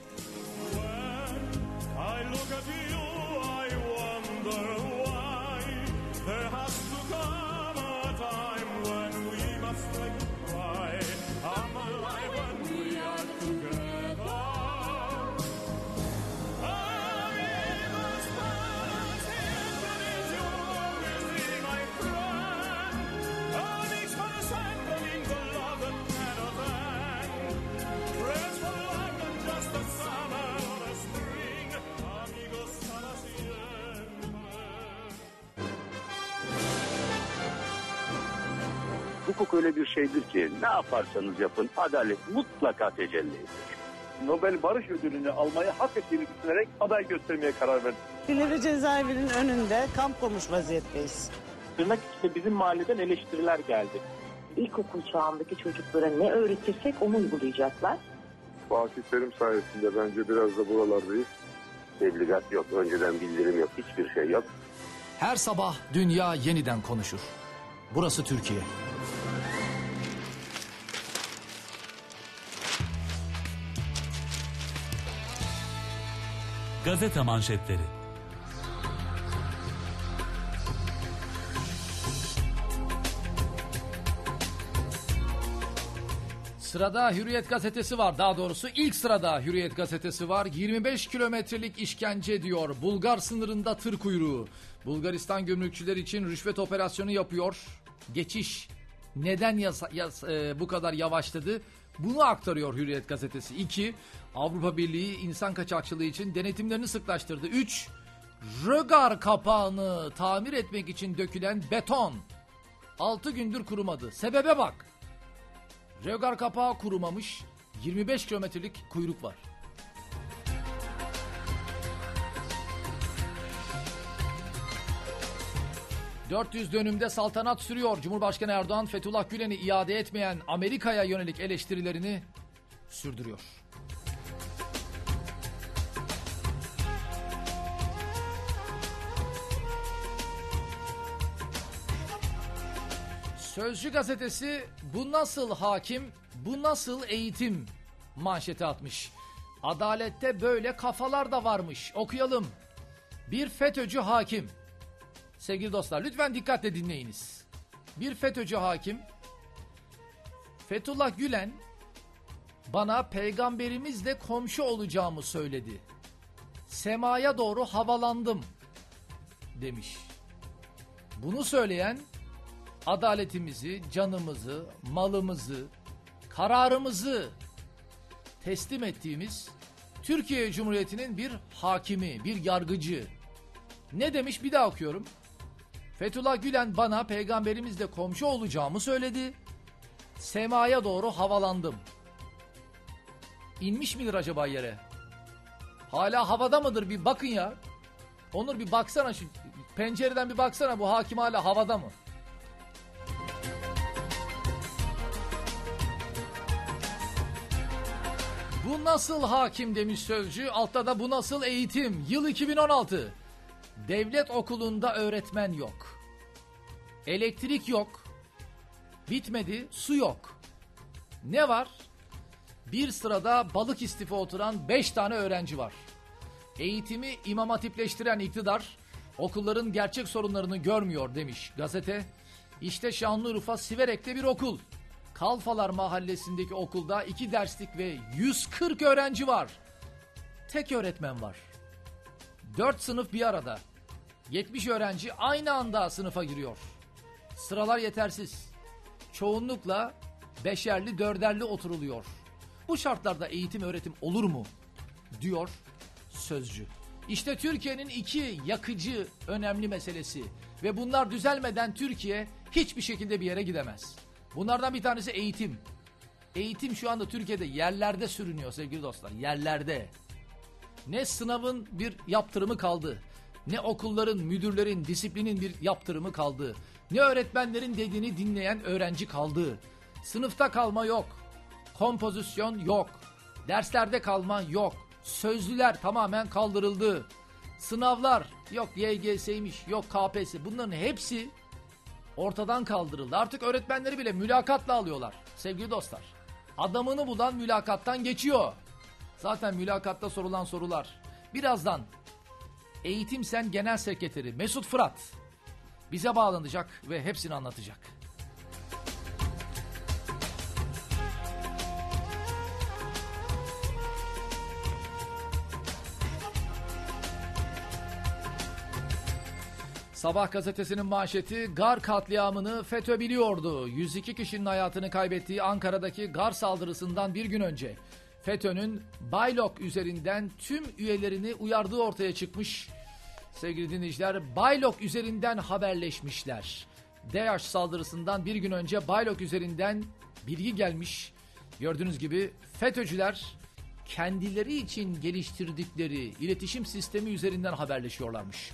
Hukuk öyle bir şeydir ki ne yaparsanız yapın adalet mutlaka tecelli ediyor. Nobel Barış Ödülünü almayı hak ettiğini düşünerek aday göstermeye karar verdim. Silivri cezaevinin önünde kamp kurmuş vaziyetteyiz. Tırnak içinde bizim mahalleden eleştiriler geldi. İlkokul çağındaki çocuklara ne öğretirsek onu uygulayacaklar. Fatih Terim sayesinde bence biraz da buralardayız. Tebligat yok, önceden bildirim yok, hiçbir şey yok. Her sabah dünya yeniden konuşur. Burası Türkiye. Gazete manşetleri. Sırada Hürriyet gazetesi var. Daha doğrusu ilk sırada Hürriyet gazetesi var. yirmi beş kilometrelik işkence diyor. Bulgar sınırında tır kuyruğu. Bulgaristan gümrükçüler için rüşvet operasyonu yapıyor. Geçiş neden yasa, yas, e, bu kadar yavaşladı? Bunu aktarıyor Hürriyet gazetesi. iki. Avrupa Birliği insan kaçakçılığı için denetimlerini sıklaştırdı. üç. Rögar kapağını tamir etmek için dökülen beton altı gündür kurumadı. Sebebe bak. Rögar kapağı kurumamış, yirmi beş kilometrelik kuyruk var. dört yüz dönümde saltanat sürüyor. Cumhurbaşkanı Erdoğan, Fethullah Gülen'i iade etmeyen Amerika'ya yönelik eleştirilerini sürdürüyor. Sözcü gazetesi bu nasıl hakim, bu nasıl eğitim manşeti atmış. Adalette böyle kafalar da varmış. Okuyalım. Bir FETÖ'cü hakim. Sevgili dostlar lütfen dikkatle dinleyiniz. Bir FETÖ'cü hakim. Fethullah Gülen bana peygamberimizle komşu olacağımı söyledi. Semaya doğru havalandım demiş. Bunu söyleyen adaletimizi, canımızı, malımızı, kararımızı teslim ettiğimiz Türkiye Cumhuriyeti'nin bir hakimi, bir yargıcı. Ne demiş bir daha okuyorum. Fethullah Gülen bana peygamberimizle komşu olacağımı söyledi. Semaya doğru havalandım. İnmiş midir acaba yere? Hala havada mıdır bir bakın ya. Onur bir baksana şu pencereden bir baksana bu hakim hala havada mı? Bu nasıl hakim demiş Sözcü. Altta da bu nasıl eğitim. Yıl iki bin on altı. Devlet okulunda öğretmen yok. Elektrik yok. Bitmedi, su yok. Ne var? Bir sırada balık istifa oturan beş tane öğrenci var. Eğitimi imam hatipleştiren iktidar okulların gerçek sorunlarını görmüyor demiş gazete. İşte Şanlıurfa Siverek'te bir okul. Kalfalar Mahallesi'ndeki okulda iki derslik ve yüz kırk öğrenci var. Tek öğretmen var. Dört sınıf bir arada. yetmiş öğrenci aynı anda sınıfa giriyor. Sıralar yetersiz. Çoğunlukla beşerli dörderli oturuluyor. Bu şartlarda eğitim öğretim olur mu? Diyor Sözcü. İşte Türkiye'nin iki yakıcı önemli meselesi. Ve bunlar düzelmeden Türkiye hiçbir şekilde bir yere gidemez. Bunlardan bir tanesi eğitim. Eğitim şu anda Türkiye'de yerlerde sürünüyor sevgili dostlar. Yerlerde. Ne sınavın bir yaptırımı kaldı. Ne okulların, müdürlerin, disiplinin bir yaptırımı kaldı. Ne öğretmenlerin dediğini dinleyen öğrenci kaldı. Sınıfta kalma yok. Kompozisyon yok. Derslerde kalma yok. Sözlüler tamamen kaldırıldı. Sınavlar yok Y G S'ymiş, yok K P S S. Bunların hepsi ortadan kaldırıldı. Artık öğretmenleri bile mülakatla alıyorlar sevgili dostlar. Adamını bulan mülakattan geçiyor. Zaten mülakatta sorulan sorular. Birazdan Eğitim Sen Genel Sekreteri Mesut Fırat bize bağlanacak ve hepsini anlatacak. Sabah gazetesinin manşeti Gar katliamını FETÖ biliyordu. yüz iki kişinin hayatını kaybettiği Ankara'daki Gar saldırısından bir gün önce FETÖ'nün Baylok üzerinden tüm üyelerini uyardığı ortaya çıkmış. Sevgili dinleyiciler, Baylok üzerinden haberleşmişler. DAEŞ saldırısından bir gün önce Baylok üzerinden bilgi gelmiş. Gördüğünüz gibi FETÖ'cüler kendileri için geliştirdikleri iletişim sistemi üzerinden haberleşiyorlarmış.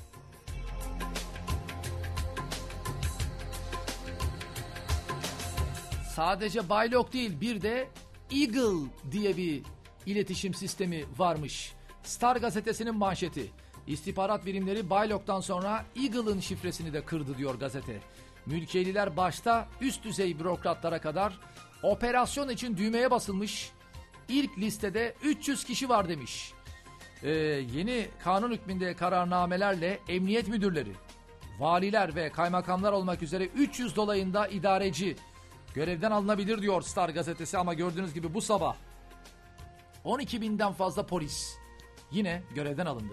Sadece Baylok değil, bir de Eagle diye bir iletişim sistemi varmış. Star gazetesinin manşeti. İstihbarat birimleri Baylok'tan sonra Eagle'ın şifresini de kırdı diyor gazete. Mülkiyeliler başta üst düzey bürokratlara kadar operasyon için düğmeye basılmış. İlk listede üç yüz kişi var demiş. Ee, yeni kanun hükmünde kararnamelerle emniyet müdürleri, valiler ve kaymakamlar olmak üzere üç yüz dolayında idareci görevden alınabilir diyor Star gazetesi ama gördüğünüz gibi bu sabah on iki binden fazla polis yine görevden alındı.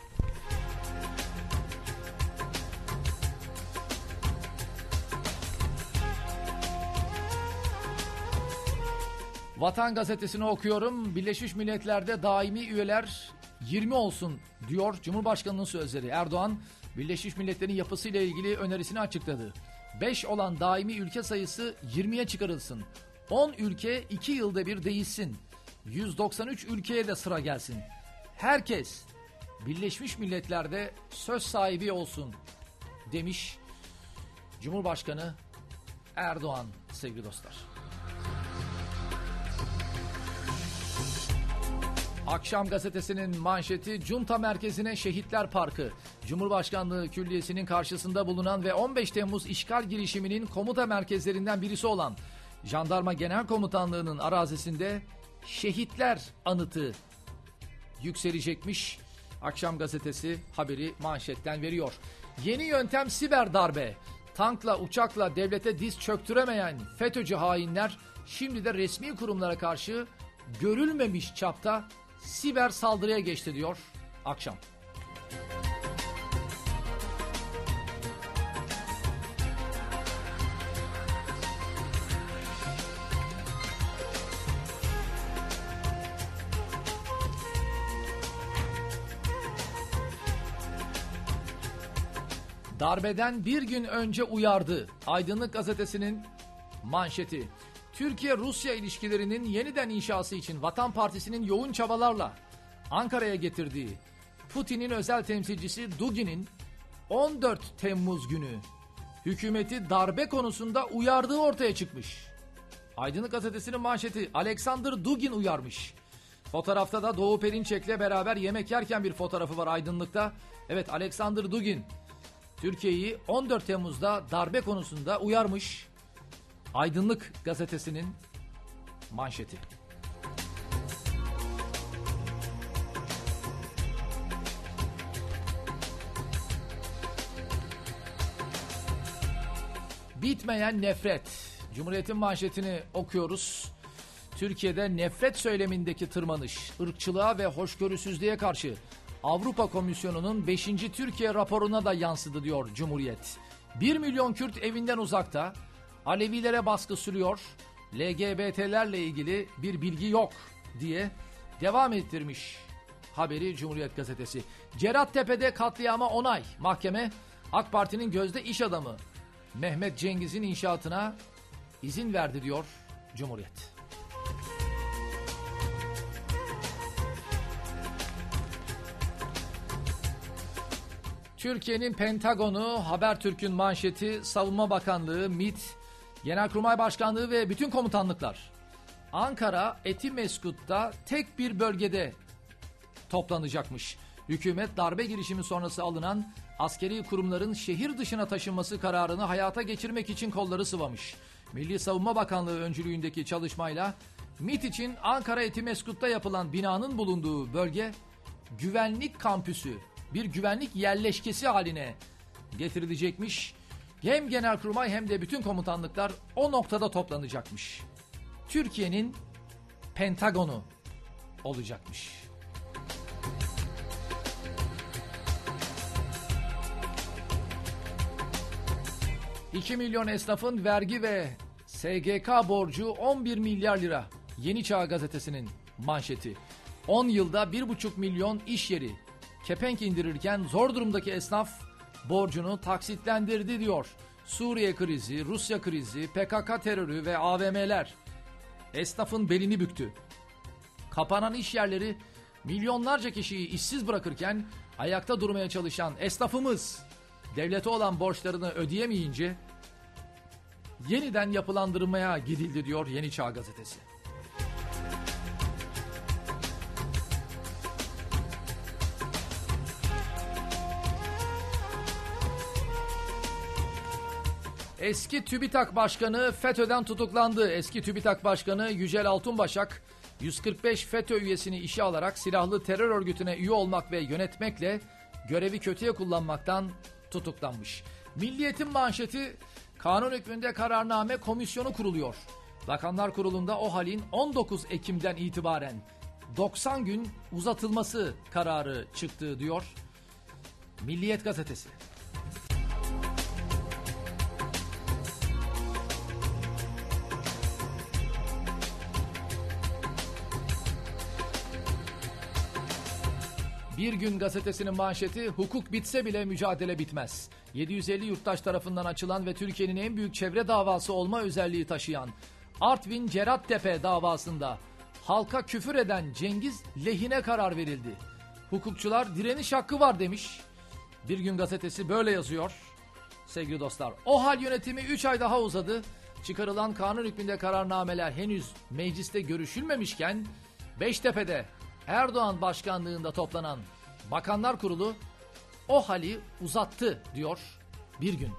Vatan gazetesini okuyorum. Birleşmiş Milletler'de daimi üyeler yirmi olsun diyor Cumhurbaşkanı'nın sözleri. Erdoğan, Birleşmiş Milletler'in yapısıyla ilgili önerisini açıkladı. beş olan daimi ülke sayısı yirmiye çıkarılsın. on ülke iki yılda bir değişsin. yüz doksan üç ülkeye de sıra gelsin. Herkes Birleşmiş Milletler'de söz sahibi olsun demiş Cumhurbaşkanı Erdoğan sevgili dostlar. Akşam gazetesinin manşeti Junta merkezine Şehitler Parkı. Cumhurbaşkanlığı Külliyesi'nin karşısında bulunan ve on beş Temmuz işgal girişiminin komuta merkezlerinden birisi olan Jandarma Genel Komutanlığı'nın arazisinde Şehitler Anıtı yükselecekmiş. Akşam gazetesi haberi manşetten veriyor. Yeni yöntem siber darbe. Tankla uçakla devlete diz çöktüremeyen FETÖ'cü hainler şimdi de resmi kurumlara karşı görülmemiş çapta siber saldırıya geçti diyor Akşam. Darbeden bir gün önce uyardı. Aydınlık gazetesinin manşeti. Türkiye-Rusya ilişkilerinin yeniden inşası için Vatan Partisi'nin yoğun çabalarla Ankara'ya getirdiği Putin'in özel temsilcisi Dugin'in on dört Temmuz günü hükümeti darbe konusunda uyardığı ortaya çıkmış. Aydınlık gazetesinin manşeti Alexander Dugin uyarmış. Fotoğrafta da Doğu Perinçek'le beraber yemek yerken bir fotoğrafı var Aydınlık'ta. Evet, Alexander Dugin Türkiye'yi on dört Temmuz'da darbe konusunda uyarmış. Aydınlık gazetesinin manşeti. Bitmeyen nefret. Cumhuriyet'in manşetini okuyoruz. Türkiye'de nefret söylemindeki tırmanış, ırkçılığa ve hoşgörüsüzlüğe karşı Avrupa Komisyonu'nun beşinci Türkiye raporuna da yansıdı diyor Cumhuriyet. bir milyon Kürt evinden uzakta, Alevilere baskı sürüyor, L G B T'lerle ilgili bir bilgi yok diye devam ettirmiş haberi Cumhuriyet gazetesi. Cerattepe'de katliama onay. Mahkeme AK Parti'nin gözde iş adamı Mehmet Cengiz'in inşaatına izin verdi diyor Cumhuriyet. Türkiye'nin Pentagonu, Habertürk'ün manşeti, Savunma Bakanlığı, MİT, Genelkurmay Başkanlığı ve bütün komutanlıklar Ankara, Etimeskut'ta tek bir bölgede toplanacakmış. Hükümet darbe girişimi sonrası alınan askeri kurumların şehir dışına taşınması kararını hayata geçirmek için kolları sıvamış. Milli Savunma Bakanlığı öncülüğündeki çalışmayla MİT için Ankara Etimeskut'ta yapılan binanın bulunduğu bölge güvenlik kampüsü, bir güvenlik yerleşkesi haline getirilecekmiş. Hem Genelkurmay hem de bütün komutanlıklar o noktada toplanacakmış. Türkiye'nin Pentagonu olacakmış. iki milyon esnafın vergi ve S G K borcu on bir milyar lira. Yeni Çağ gazetesinin manşeti. on yılda bir buçuk milyon iş yeri kepenk indirirken zor durumdaki esnaf borcunu taksitlendirdi diyor. Suriye krizi, Rusya krizi, P K K terörü ve A V M'ler esnafın belini büktü. Kapanan iş yerleri milyonlarca kişiyi işsiz bırakırken ayakta durmaya çalışan esnafımız devlete olan borçlarını ödeyemeyince yeniden yapılandırmaya gidildi diyor Yeni Çağ gazetesi. Eski TÜBİTAK Başkanı FETÖ'den tutuklandı. Eski TÜBİTAK Başkanı Yücel Altunbaşak, yüz kırk beş FETÖ üyesini işe alarak silahlı terör örgütüne üye olmak ve yönetmekle görevi kötüye kullanmaktan tutuklanmış. Milliyet'in manşeti, Kanun hükmünde kararname komisyonu kuruluyor. Bakanlar Kurulu'nda o halin on dokuz Ekim'den itibaren doksan gün uzatılması kararı çıktı diyor Milliyet Gazetesi. Bir Gün Gazetesi'nin manşeti, hukuk bitse bile mücadele bitmez. yedi yüz elli yurttaş tarafından açılan ve Türkiye'nin en büyük çevre davası olma özelliği taşıyan Artvin Cerattepe davasında halka küfür eden Cengiz lehine karar verildi. Hukukçular direniş hakkı var demiş. Bir Gün Gazetesi böyle yazıyor. Sevgili dostlar, OHAL yönetimi üç ay daha uzadı. Çıkarılan kanun hükmünde kararnameler henüz mecliste görüşülmemişken Beştepe'de Erdoğan başkanlığında toplanan Bakanlar Kurulu OHAL'i uzattı diyor Bir Gün.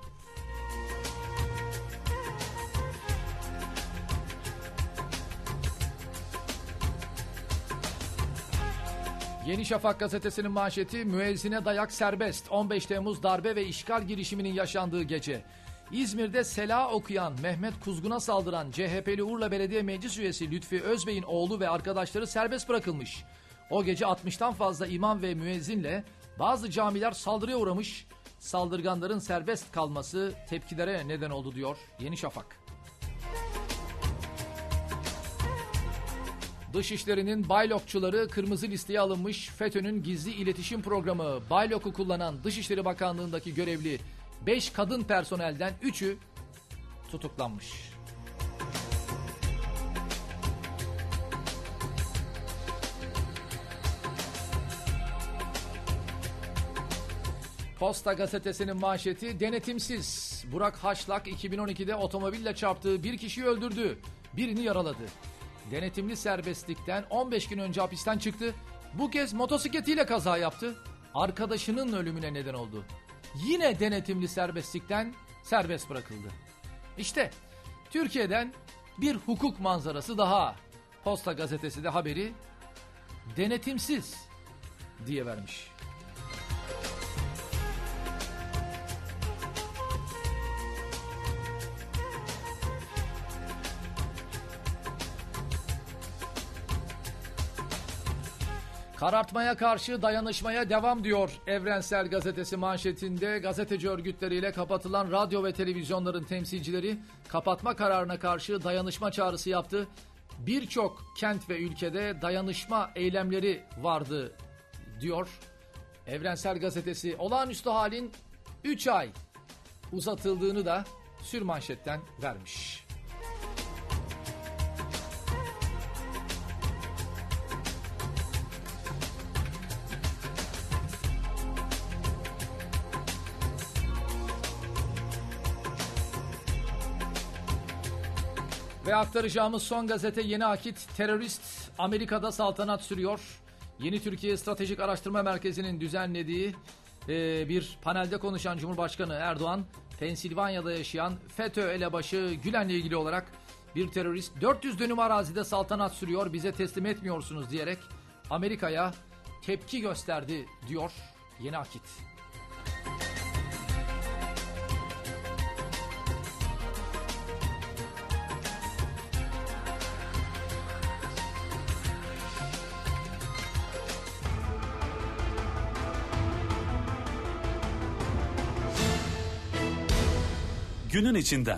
Yeni Şafak gazetesinin manşeti, müezzine dayak serbest. on beş Temmuz darbe ve işgal girişiminin yaşandığı gece İzmir'de Sela okuyan Mehmet Kuzgun'a saldıran C H P'li Urla Belediye Meclis Üyesi Lütfi Özbey'in oğlu ve arkadaşları serbest bırakılmış. O gece altmıştan fazla imam ve müezzinle bazı camiler saldırıya uğramış. Saldırganların serbest kalması tepkilere neden oldu diyor Yeni Şafak. Dışişleri'nin Baylokçuları kırmızı listeye alınmış. FETÖ'nün gizli iletişim programı Baylok'u kullanan Dışişleri Bakanlığı'ndaki görevli beş kadın personelden üçü tutuklanmış. Posta gazetesinin manşeti, denetimsiz. Burak Haşlak iki bin on ikide otomobille çarptığı bir kişiyi öldürdü. Birini yaraladı. Denetimli serbestlikten on beş gün önce hapisten çıktı. Bu kez motosikletiyle kaza yaptı. Arkadaşının ölümüne neden oldu. Yine denetimli serbestlikten serbest bırakıldı. İşte Türkiye'den bir hukuk manzarası daha. Posta gazetesi de haberi denetimsiz diye vermiş. Karartmaya karşı dayanışmaya devam diyor Evrensel Gazetesi manşetinde. Gazeteci örgütleriyle kapatılan radyo ve televizyonların temsilcileri kapatma kararına karşı dayanışma çağrısı yaptı. Birçok kent ve ülkede dayanışma eylemleri vardı diyor Evrensel Gazetesi. Olağanüstü halin üç ay uzatıldığını da sürmanşetten vermiş. Ve aktaracağımız son gazete Yeni Akit. Terörist Amerika'da saltanat sürüyor. Yeni Türkiye Stratejik Araştırma Merkezi'nin düzenlediği e, bir panelde konuşan Cumhurbaşkanı Erdoğan, Pensilvanya'da yaşayan FETÖ elebaşı Gülen'le ilgili olarak bir terörist dört yüz dönüm arazide saltanat sürüyor, bize teslim etmiyorsunuz diyerek Amerika'ya tepki gösterdi diyor Yeni Akit. Günün içinden.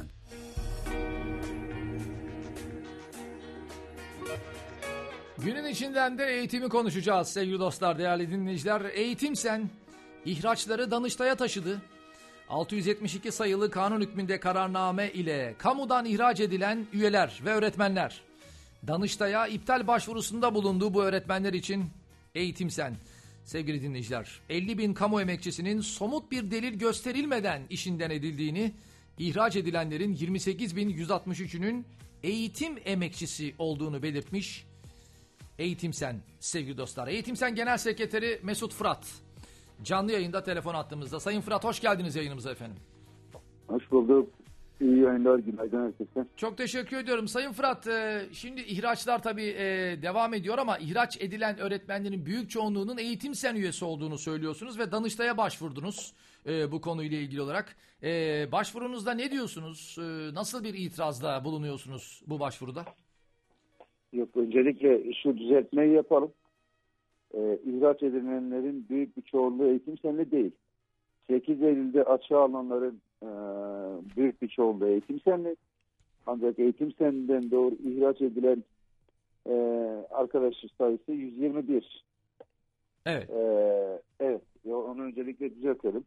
Günün içinden de eğitimi konuşacağız sevgili dostlar, değerli dinleyiciler. Eğitim Sen ihraçları Danıştay'a taşıdı. altı yüz yetmiş iki sayılı kanun hükmünde kararname ile kamudan ihraç edilen üyeler ve öğretmenler Danıştay'a iptal başvurusunda bulunduğu bu öğretmenler için Eğitim Sen. Sevgili dinleyiciler, elli bin kamu emekçisinin somut bir delil gösterilmeden işinden edildiğini, ihraç edilenlerin yirmi sekiz bin yüz altmış üçünün eğitim emekçisi olduğunu belirtmiş Eğitim Sen sevgili dostlar. Eğitim Sen Genel Sekreteri Mesut Fırat canlı yayında telefon attığımızda. Sayın Fırat, hoş geldiniz yayınımıza efendim. Hoş bulduk. İyi yayınlar, günaydın herkese. Çok teşekkür ediyorum. Sayın Fırat, e, şimdi ihraçlar tabii e, devam ediyor ama ihraç edilen öğretmenlerin büyük çoğunluğunun Eğitim Sen üyesi olduğunu söylüyorsunuz ve Danıştay'a başvurdunuz e, bu konuyla ilgili olarak. E, başvurunuzda ne diyorsunuz? E, nasıl bir itirazda bulunuyorsunuz bu başvuruda? Yok, öncelikle şu düzeltmeyi yapalım. Ee, ihraç edilenlerin büyük bir çoğunluğu Eğitim Sen'li değil. sekiz Eylül'de açığa alınanların e, büyük bir çoğunluğu Eğitim Sen'li. Ancak Eğitim Sen'den doğru ihraç edilen e, arkadaş sayısı yüz yirmi bir. Evet. Ee, evet. Onu öncelikle düzeltelim.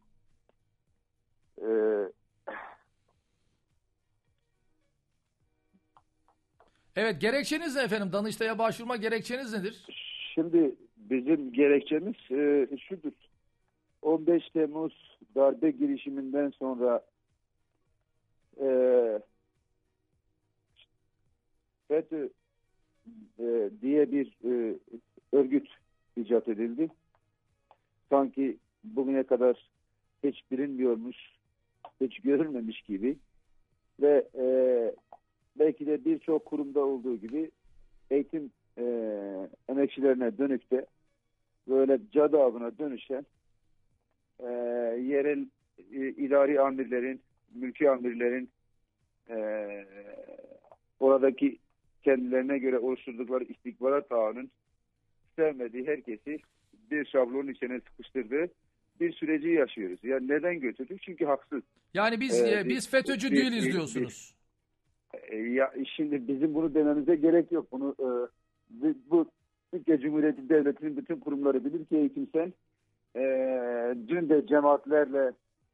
Ee, Evet, gerekçeniz ne efendim? Danıştay'a başvurma gerekçeniz nedir? Şimdi bizim gerekçemiz e, şudur. on beş Temmuz darbe girişiminden sonra e, FETÖ e, diye bir e, örgüt icat edildi. Sanki bugüne kadar hiç bilinmiyormuş, hiç görülmemiş gibi ve e, belki de birçok kurumda olduğu gibi eğitim e, emekçilerine dönük de böyle cadı avına dönüşen e, yerel e, idari amirlerin, mülki amirlerin e, oradaki kendilerine göre oluşturdukları istihbarat ağının sevmediği herkesi bir şablonun içine sıkıştırdığı bir süreci yaşıyoruz. Yani neden götürdük? Çünkü haksız. Yani biz Ee, biz FETÖ'cü bir, değiliz bir, diyorsunuz. Bir, ya şimdi bizim bunu dememize gerek yok. Bunu e, bu Türkiye Cumhuriyeti Devleti'nin bütün kurumları bilir ki Eğitim Sen e, dün de cemaatlerle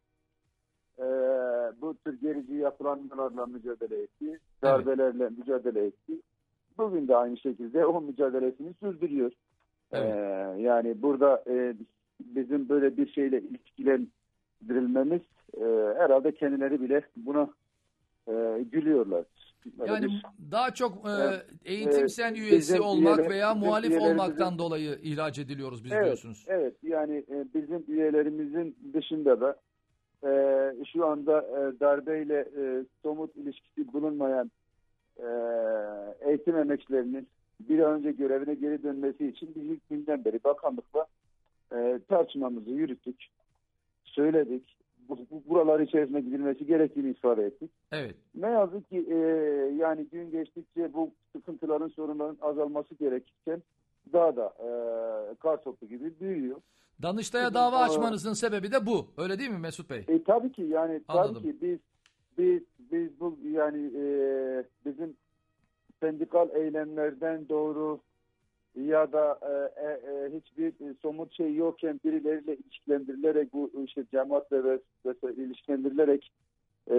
e, bu tür gerici yapılanmalarla mücadele etti. Darbelerle evet. mücadele etti. Bugün de aynı şekilde o mücadelesini sürdürüyor. Evet. E, yani burada e, bizim böyle bir şeyle ilişkilendirilmemiz e, herhalde kendileri bile buna e, gülüyorlar. Böyle yani bir, daha çok e, evet, Eğitim Sen e, üyesi olmak üyeler, veya muhalif üyelerimizin, olmaktan dolayı ihraç ediliyoruz biz evet, diyorsunuz. Evet, yani e, bizim üyelerimizin dışında da e, şu anda e, darbeyle e, somut ilişkisi bulunmayan e, eğitim emekçilerinin bir an önce görevine geri dönmesi için biz ilk günden beri bakanlıkla e, tartışmamızı yürüttük, söyledik. Bu, bu, buralar içerisine gidilmesi gerektiğini ifade ettik. Evet. Ne yazık ki e, yani gün geçtikçe bu sıkıntıların, sorunların azalması gerekirken daha da e, kar topu gibi büyüyor. Danıştay'a dava açmanızın sebebi de bu. Öyle değil mi Mesut Bey? E, tabii ki yani Anladım. tabii ki biz biz biz bu yani e, bizim sendikal eylemlerden doğru ya da e, e, hiçbir e, somut şey yokken birileriyle ilişkilendirilerek bu işte cemaatle ve, ve ilişkilendirilerek e,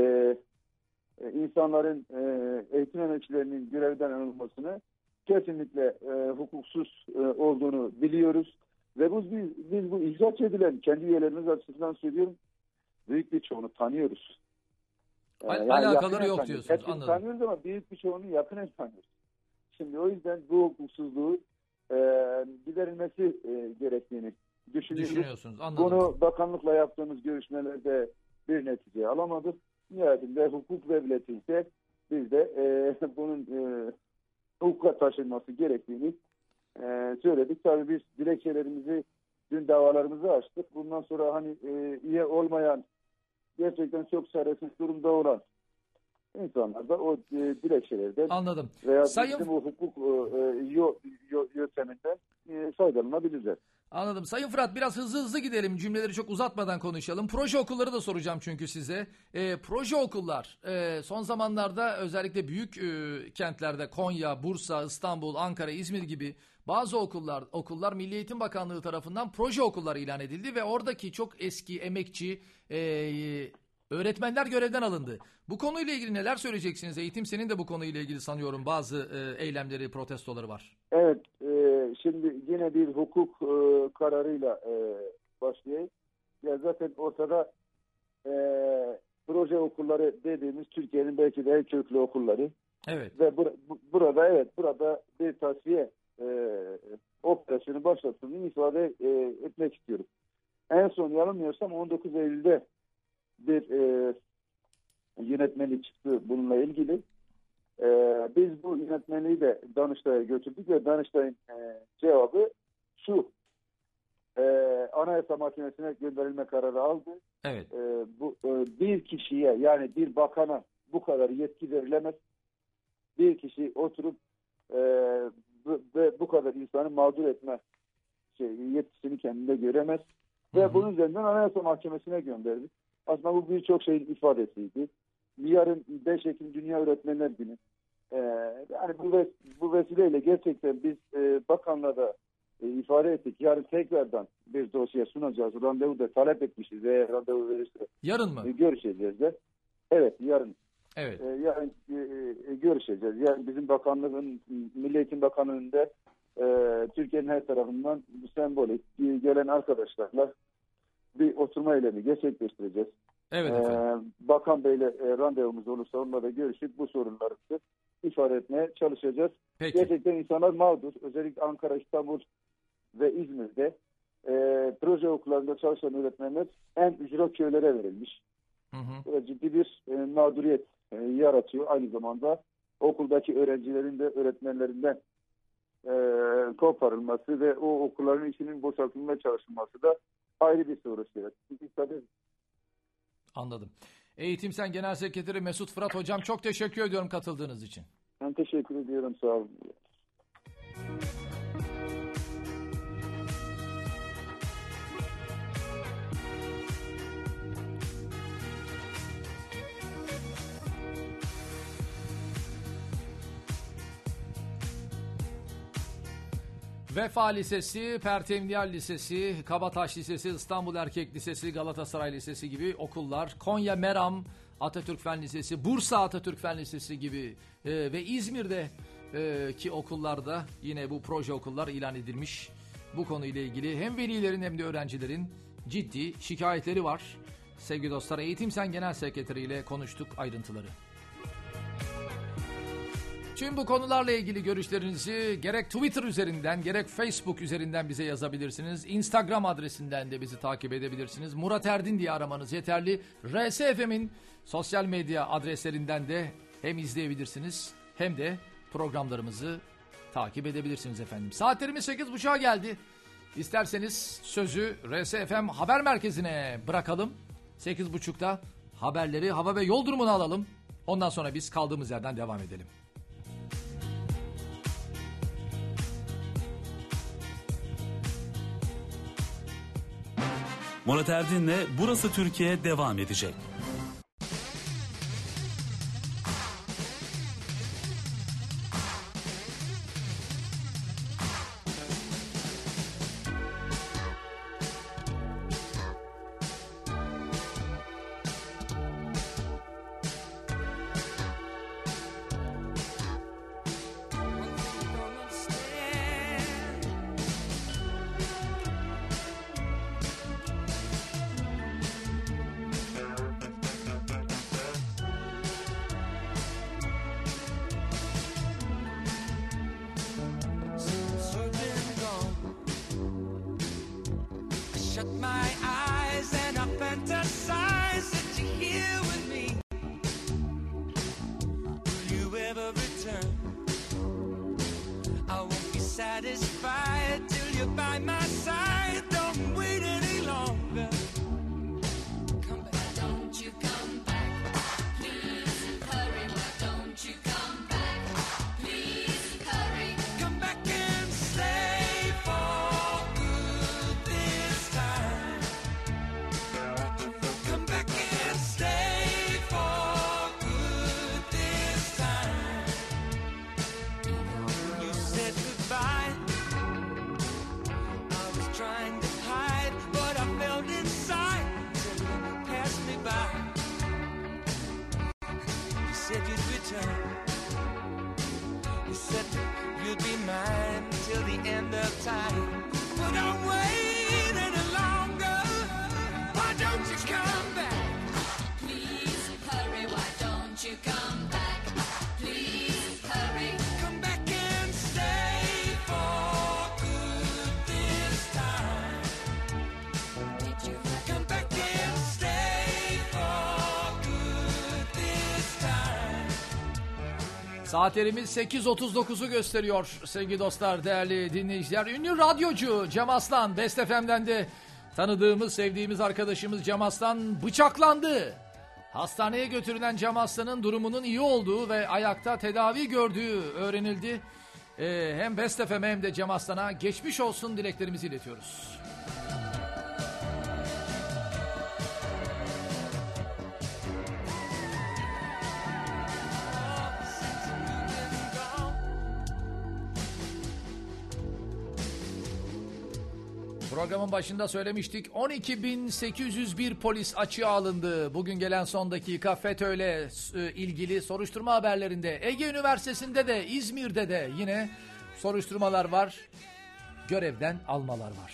e, insanların e, eğitim emekçilerinin görevden alınmasını kesinlikle e, hukuksuz e, olduğunu biliyoruz ve biz, biz, biz bu ihraç edilen kendi üyelerimiz açısından söylüyorum büyük bir çoğunu tanıyoruz. E, yani alakaları yok diyorsunuz. Hepsini anladım. Tanıyoruz ama büyük bir çoğunu yakinen tanıyoruz. Şimdi o yüzden bu hukuksuzluğu e, giderilmesi e, gerektiğini düşünüyoruz. Düşünüyorsunuz. Anladım. Bunu bakanlıkla yaptığımız görüşmelerde bir netice alamadık. Nihayetinde hukuk devleti ise biz de e, bunun e, hukuka taşınması gerektiğini e, söyledik. Tabii biz dilekçelerimizi, dün davalarımızı açtık. Bundan sonra hani e, üye olmayan, gerçekten çok çaresiz durumda olan İnsanlar da o e, dilekçelerden Anladım. veya Sayın... bizim o hukuk e, yo, yo, yönteminden e, faydalanabilirler. Anladım. Sayın Fırat biraz hızlı hızlı gidelim. Cümleleri çok uzatmadan konuşalım. Proje okulları da soracağım çünkü size. E, proje okullar e, son zamanlarda özellikle büyük e, kentlerde Konya, Bursa, İstanbul, Ankara, İzmir gibi bazı okullar okullar Milli Eğitim Bakanlığı tarafından proje okulları ilan edildi ve oradaki çok eski emekçi e, öğretmenler görevden alındı. Bu konuyla ilgili neler söyleyeceksiniz? Eğitim Sen'in de bu konuyla ilgili sanıyorum bazı e, eylemleri, protestoları var. Evet, e, şimdi yine bir hukuk e, kararıyla e, başlayayım. Ya zaten ortada e, proje okulları dediğimiz Türkiye'nin belki de en köklü okulları. Evet. Ve bur- bu, burada evet burada bir tasfiye e, operasyonu başlattığını ifade e, etmek istiyorum. En son yanılmıyorsam on dokuz Eylül'de bir e, yönetmeliği çıktı bununla ilgili. E, biz bu yönetmeliği de Danıştay'a götürdük ve Danıştay'ın e, cevabı şu. E, Anayasa Mahkemesi'ne gönderilme kararı aldı. Evet. E, bu e, bir kişiye, yani bir bakana bu kadar yetki verilemez. Bir kişi oturup e, bu, bu kadar insanı mağdur etme şey, yetkisini kendinde göremez. Ve hı hı. bunun üzerinden Anayasa Mahkemesi'ne gönderdik. Aslında bu birçok şeyin ifadesiydi. Yarın beş Ekim Dünya Öğretmenler Günü. Ee, yani bu, ves bu vesileyle gerçekten biz e, bakanla da e, ifade ettik. Yarın tekrardan bir dosya sunacağız. Randevu da talep etmişiz. Eğer randevu verirse. Yarın mı? E, görüşeceğiz de. Evet, yarın. Evet. E, yarın e, e, görüşeceğiz. Yani bizim bakanlığın, Milli Eğitim Bakanlığı'nda e, Türkiye'nin her tarafından bu sembolik e, gelen arkadaşlarla bir oturma eylemi gerçekleştireceğiz. Evet efendim. Ee, Bakan Bey'le e, randevumuz olursa onunla da görüşüp bu sorunları ifade etmeye çalışacağız. Peki. Gerçekten insanlar mağdur. Özellikle Ankara, İstanbul ve İzmir'de e, proje okullarında çalışan öğretmenler en ücra köylere verilmiş. Hı hı. Ciddi bir e, mağduriyet e, yaratıyor. Aynı zamanda okuldaki öğrencilerin de öğretmenlerinden e, koparılması ve o okulların içinin boşaltılmaya çalışılması da ayrı bir soru. Tabii. Anladım. Eğitim Sen Genel Sekreteri Mesut Fırat Hocam, çok teşekkür ediyorum katıldığınız için. Ben teşekkür ediyorum, sağ olun. Vefa Lisesi, Pertemniyal Lisesi, Kabataş Lisesi, İstanbul Erkek Lisesi, Galatasaray Lisesi gibi okullar, Konya Meram Atatürk Fen Lisesi, Bursa Atatürk Fen Lisesi gibi e, ve İzmir'de e, ki okullarda yine bu proje okullar ilan edilmiş. Bu konuyla ilgili hem velilerin hem de öğrencilerin ciddi şikayetleri var. Sevgili dostlar, Eğitim Sen Genel Sekreteri ile konuştuk ayrıntıları. Tüm bu konularla ilgili görüşlerinizi gerek Twitter üzerinden gerek Facebook üzerinden bize yazabilirsiniz. Instagram adresinden de bizi takip edebilirsiniz. Murat Erdin diye aramanız yeterli. R S F M'in sosyal medya adreslerinden de hem izleyebilirsiniz hem de programlarımızı takip edebilirsiniz efendim. Saatlerimiz sekiz buçuğa geldi. İsterseniz sözü R S F M Haber Merkezi'ne bırakalım. sekiz buçukta haberleri, hava ve yol durumunu alalım. Ondan sonra biz kaldığımız yerden devam edelim. Murat Erdin'le Burası Türkiye devam edecek. Trying to hide what I felt inside. Saatlerimiz sekiz otuz dokuzu gösteriyor sevgili dostlar, değerli dinleyiciler. Ünlü radyocu Cem Aslan, Best F M'den de tanıdığımız, sevdiğimiz arkadaşımız Cem Aslan bıçaklandı. Hastaneye götürülen Cem Aslan'ın durumunun iyi olduğu ve ayakta tedavi gördüğü öğrenildi. Ee, hem Best F M hem de Cem Aslan'a geçmiş olsun dileklerimizi iletiyoruz. Programın başında söylemiştik, on iki bin sekiz yüz bir polis açığa alındı. Bugün gelen son dakika FETÖ'yle ilgili soruşturma haberlerinde, Ege Üniversitesi'nde de İzmir'de de yine soruşturmalar var, görevden almalar var.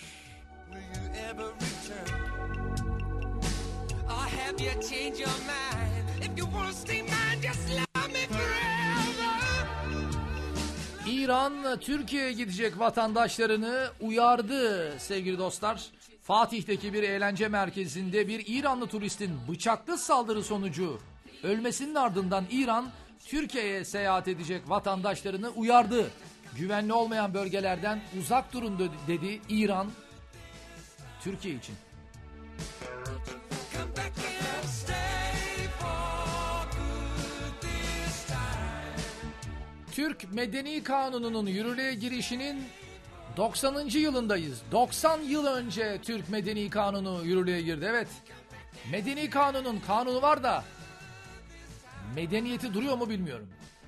İran, Türkiye'ye gidecek vatandaşlarını uyardı sevgili dostlar. Fatih'teki bir eğlence merkezinde bir İranlı turistin bıçaklı saldırı sonucu ölmesinin ardından İran, Türkiye'ye seyahat edecek vatandaşlarını uyardı. Güvenli olmayan bölgelerden uzak durun dedi İran, Türkiye için. Türk Medeni Kanunu'nun yürürlüğe girişinin doksanıncı yılındayız. doksan yıl önce Türk Medeni Kanunu yürürlüğe girdi. Evet, Medeni Kanunun kanunu var da medeniyeti duruyor mu bilmiyorum.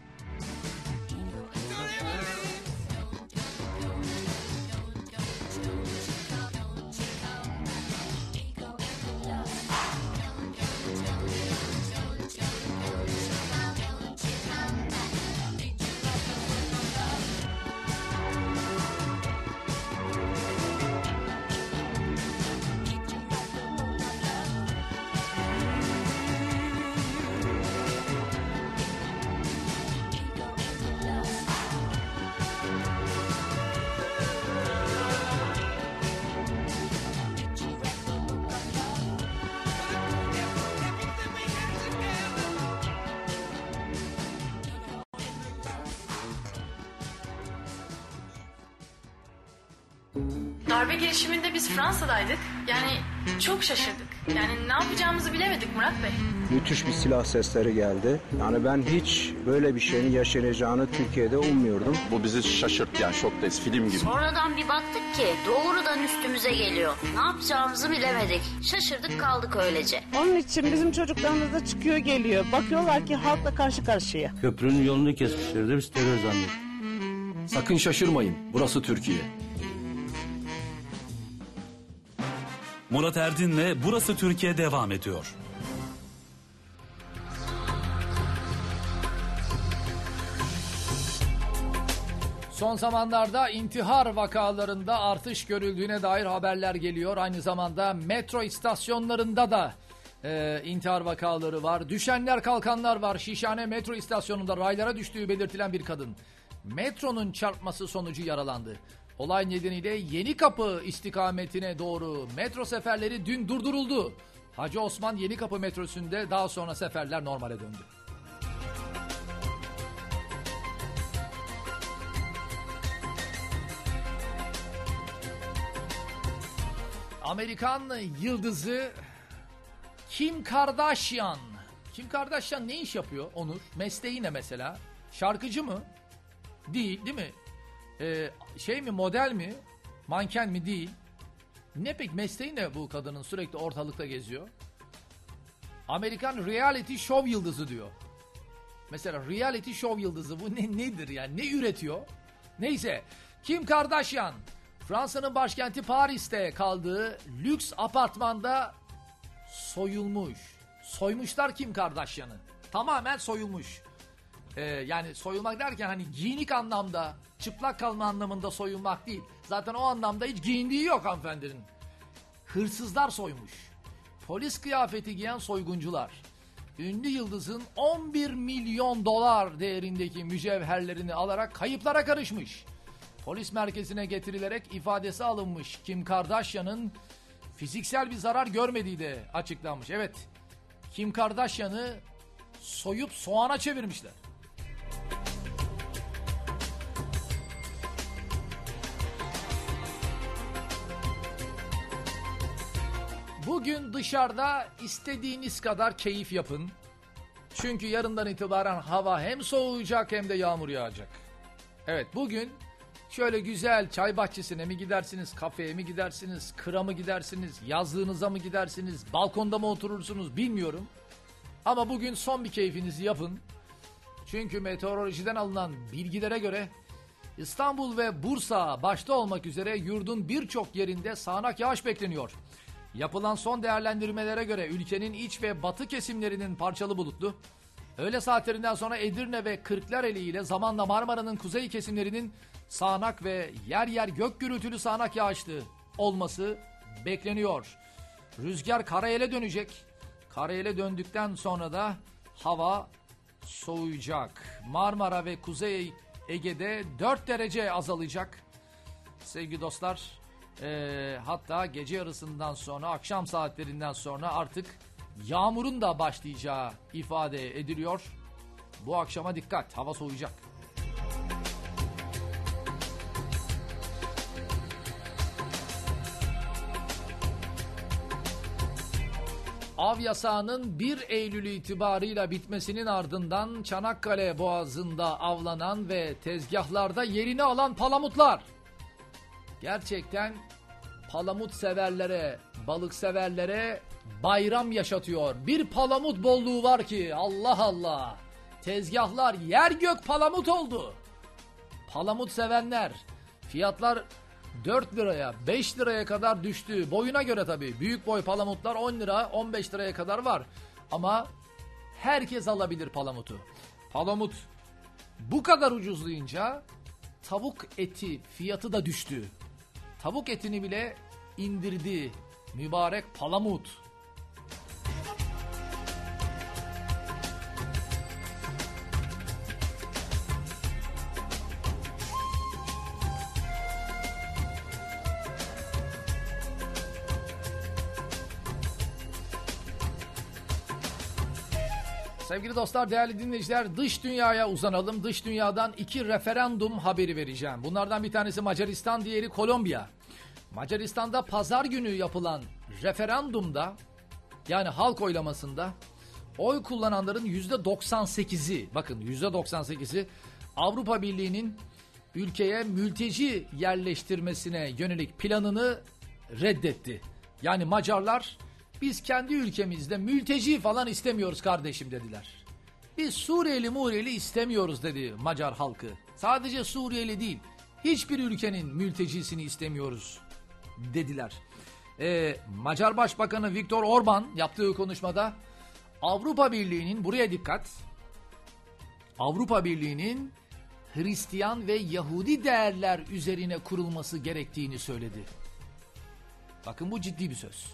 Darbe girişiminde biz Fransa'daydık. Yani çok şaşırdık. Yani ne yapacağımızı bilemedik Murat Bey. Müthiş bir silah sesleri geldi. Yani ben hiç böyle bir şeyin yaşanacağını Türkiye'de ummuyordum. Bu bizi şaşırttı, yani şoktayız, film gibi. Sonradan bir baktık ki doğrudan üstümüze geliyor. Ne yapacağımızı bilemedik. Şaşırdık kaldık öylece. Onun için bizim çocuklarımız da çıkıyor geliyor. Bakıyorlar ki halkla karşı karşıya. Köprünün yolunu kesmişlerdi, biz terör zannettik. Sakın şaşırmayın, burası Türkiye. Murat Erdin'le Burası Türkiye devam ediyor. Son zamanlarda intihar vakalarında artış görüldüğüne dair haberler geliyor. Aynı zamanda metro istasyonlarında da e, intihar vakaları var. Düşenler kalkanlar var. Şişhane metro istasyonunda raylara düştüğü belirtilen bir kadın metronun çarpması sonucu yaralandı. Olay nedeniyle Yenikapı istikametine doğru metro seferleri dün durduruldu. Hacı Osman Yenikapı metrosunda daha sonra seferler normale döndü. Amerikan yıldızı Kim Kardashian. Kim Kardashian ne iş yapıyor Onur? Mesleği ne mesela? Şarkıcı mı? Değil, değil mi? Ee, şey mi, model mi, manken mi? Değil. Ne pek mesleği ne bu kadının, sürekli ortalıkta geziyor? Amerikan reality show yıldızı diyor. Mesela reality show yıldızı bu ne, nedir yani, ne üretiyor? Neyse, Kim Kardashian Fransa'nın başkenti Paris'te kaldığı lüks apartmanda soyulmuş. Soymuşlar Kim Kardashian'ı. Tamamen soyulmuş. Ee, yani soyulmak derken hani giyinik anlamda, çıplak kalma anlamında soyulmak değil. Zaten o anlamda hiç giyindiği yok hanımefendinin. Hırsızlar soymuş. Polis kıyafeti giyen soyguncular. Ünlü yıldızın on bir milyon dolar değerindeki mücevherlerini alarak kayıplara karışmış. Polis merkezine getirilerek ifadesi alınmış. Kim Kardashian'ın fiziksel bir zarar görmediği de açıklanmış. Evet, Kim Kardashian'ı soyup soğana çevirmişler. Bugün dışarıda istediğiniz kadar keyif yapın. Çünkü yarından itibaren hava hem soğuyacak hem de yağmur yağacak. Evet, bugün şöyle güzel çay bahçesine mi gidersiniz, kafeye mi gidersiniz, kıra mı gidersiniz, yazlığınıza mı gidersiniz, balkonda mı oturursunuz bilmiyorum. Ama bugün son bir keyfinizi yapın. Çünkü meteorolojiden alınan bilgilere göre İstanbul ve Bursa başta olmak üzere yurdun birçok yerinde sağanak yağış bekleniyor. Yapılan son değerlendirmelere göre ülkenin iç ve batı kesimlerinin parçalı bulutlu, öğle saatlerinden sonra Edirne ve Kırklareli ile zamanla Marmara'nın kuzey kesimlerinin sağanak ve yer yer gök gürültülü sağanak yağışlı olması bekleniyor. Rüzgar karayele dönecek. Karayele döndükten sonra da hava soğuyacak. Marmara ve Kuzey Ege'de dört derece azalacak. Sevgili dostlar, e, hatta gece yarısından sonra, akşam saatlerinden sonra artık yağmurun da başlayacağı ifade ediliyor. Bu akşama dikkat, hava soğuyacak. Av yasağının bir Eylül itibarıyla bitmesinin ardından Çanakkale Boğazı'nda avlanan ve tezgahlarda yerini alan palamutlar gerçekten palamut severlere, balık severlere bayram yaşatıyor. Bir palamut bolluğu var ki Allah Allah. Tezgahlar yer gök palamut oldu. Palamut sevenler, fiyatlar dört liraya, beş liraya kadar düştü. Boyuna göre tabii. Büyük boy palamutlar on lira, on beş liraya kadar var. Ama herkes alabilir palamutu. Palamut bu kadar ucuzlayınca tavuk eti fiyatı da düştü. Tavuk etini bile indirdi mübarek palamut. Sevgili dostlar, değerli dinleyiciler, dış dünyaya uzanalım. Dış dünyadan iki referandum haberi vereceğim. Bunlardan bir tanesi Macaristan, diğeri Kolombiya. Macaristan'da pazar günü yapılan referandumda, yani halk oylamasında oy kullananların yüzde doksan sekizi, bakın yüzde doksan sekizi Avrupa Birliği'nin ülkeye mülteci yerleştirmesine yönelik planını reddetti. Yani Macarlar, biz kendi ülkemizde mülteci falan istemiyoruz kardeşim dediler. Biz Suriyeli Muriyeli istemiyoruz dedi Macar halkı. Sadece Suriyeli değil, hiçbir ülkenin mültecisini istemiyoruz dediler. Ee, Macar Başbakanı Viktor Orban yaptığı konuşmada Avrupa Birliği'nin, buraya dikkat, Avrupa Birliği'nin Hristiyan ve Yahudi değerler üzerine kurulması gerektiğini söyledi. Bakın, bu ciddi bir söz.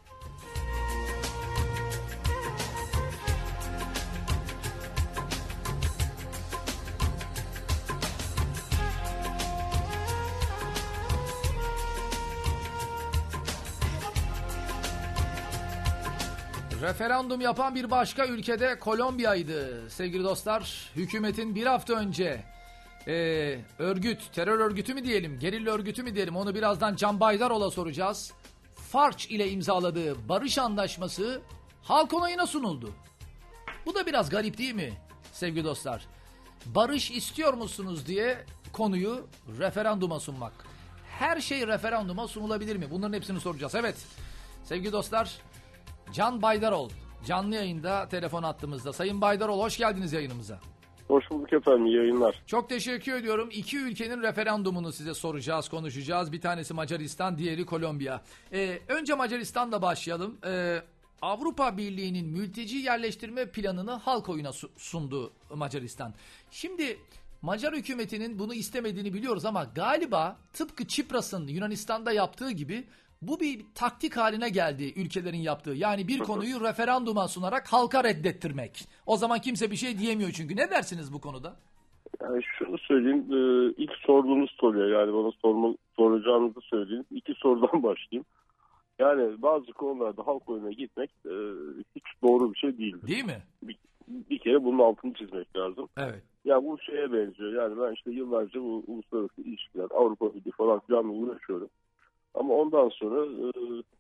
Referandum yapan bir başka ülkede Kolombiya'ydı sevgili dostlar. Hükümetin bir hafta önce e, örgüt, terör örgütü mü diyelim, gerilla örgütü mü diyelim, onu birazdan Can Baydarol'a soracağız. Farc ile imzaladığı barış anlaşması halk onayına sunuldu. Bu da biraz garip değil mi sevgili dostlar? Barış istiyor musunuz diye konuyu referanduma sunmak. Her şey referanduma sunulabilir mi? Bunların hepsini soracağız. Evet sevgili dostlar, Can Baydarol canlı yayında telefon hattımızda. Sayın Baydarol, hoş geldiniz yayınımıza. Hoş bulduk efendim, iyi yayınlar. Çok teşekkür ediyorum. İki ülkenin referandumunu size soracağız, konuşacağız. Bir tanesi Macaristan, diğeri Kolombiya. Ee, önce Macaristan'la başlayalım. Ee, Avrupa Birliği'nin mülteci yerleştirme planını halk oyuna sundu Macaristan. Şimdi Macar hükümetinin bunu istemediğini biliyoruz ama galiba tıpkı Çipras'ın Yunanistan'da yaptığı gibi bu bir taktik haline geldi ülkelerin yaptığı. Yani bir konuyu referanduma sunarak halka reddettirmek. O zaman kimse bir şey diyemiyor çünkü. Ne dersiniz bu konuda? Yani şunu söyleyeyim. İlk sorduğunuz soruya, yani bana sorma, soracağınızı söyleyeyim. İki sorudan başlayayım. Yani bazı konularda halk oyuna gitmek e, hiç doğru bir şey değildir. Değil mi? Bir, bir kere bunun altını çizmek lazım. Evet. Ya bu şeye benziyor. Yani ben işte yıllarca bu uluslararası ilişkiler, Avrupa Birliği falan filanla uğraşıyorum. Ama ondan sonra e,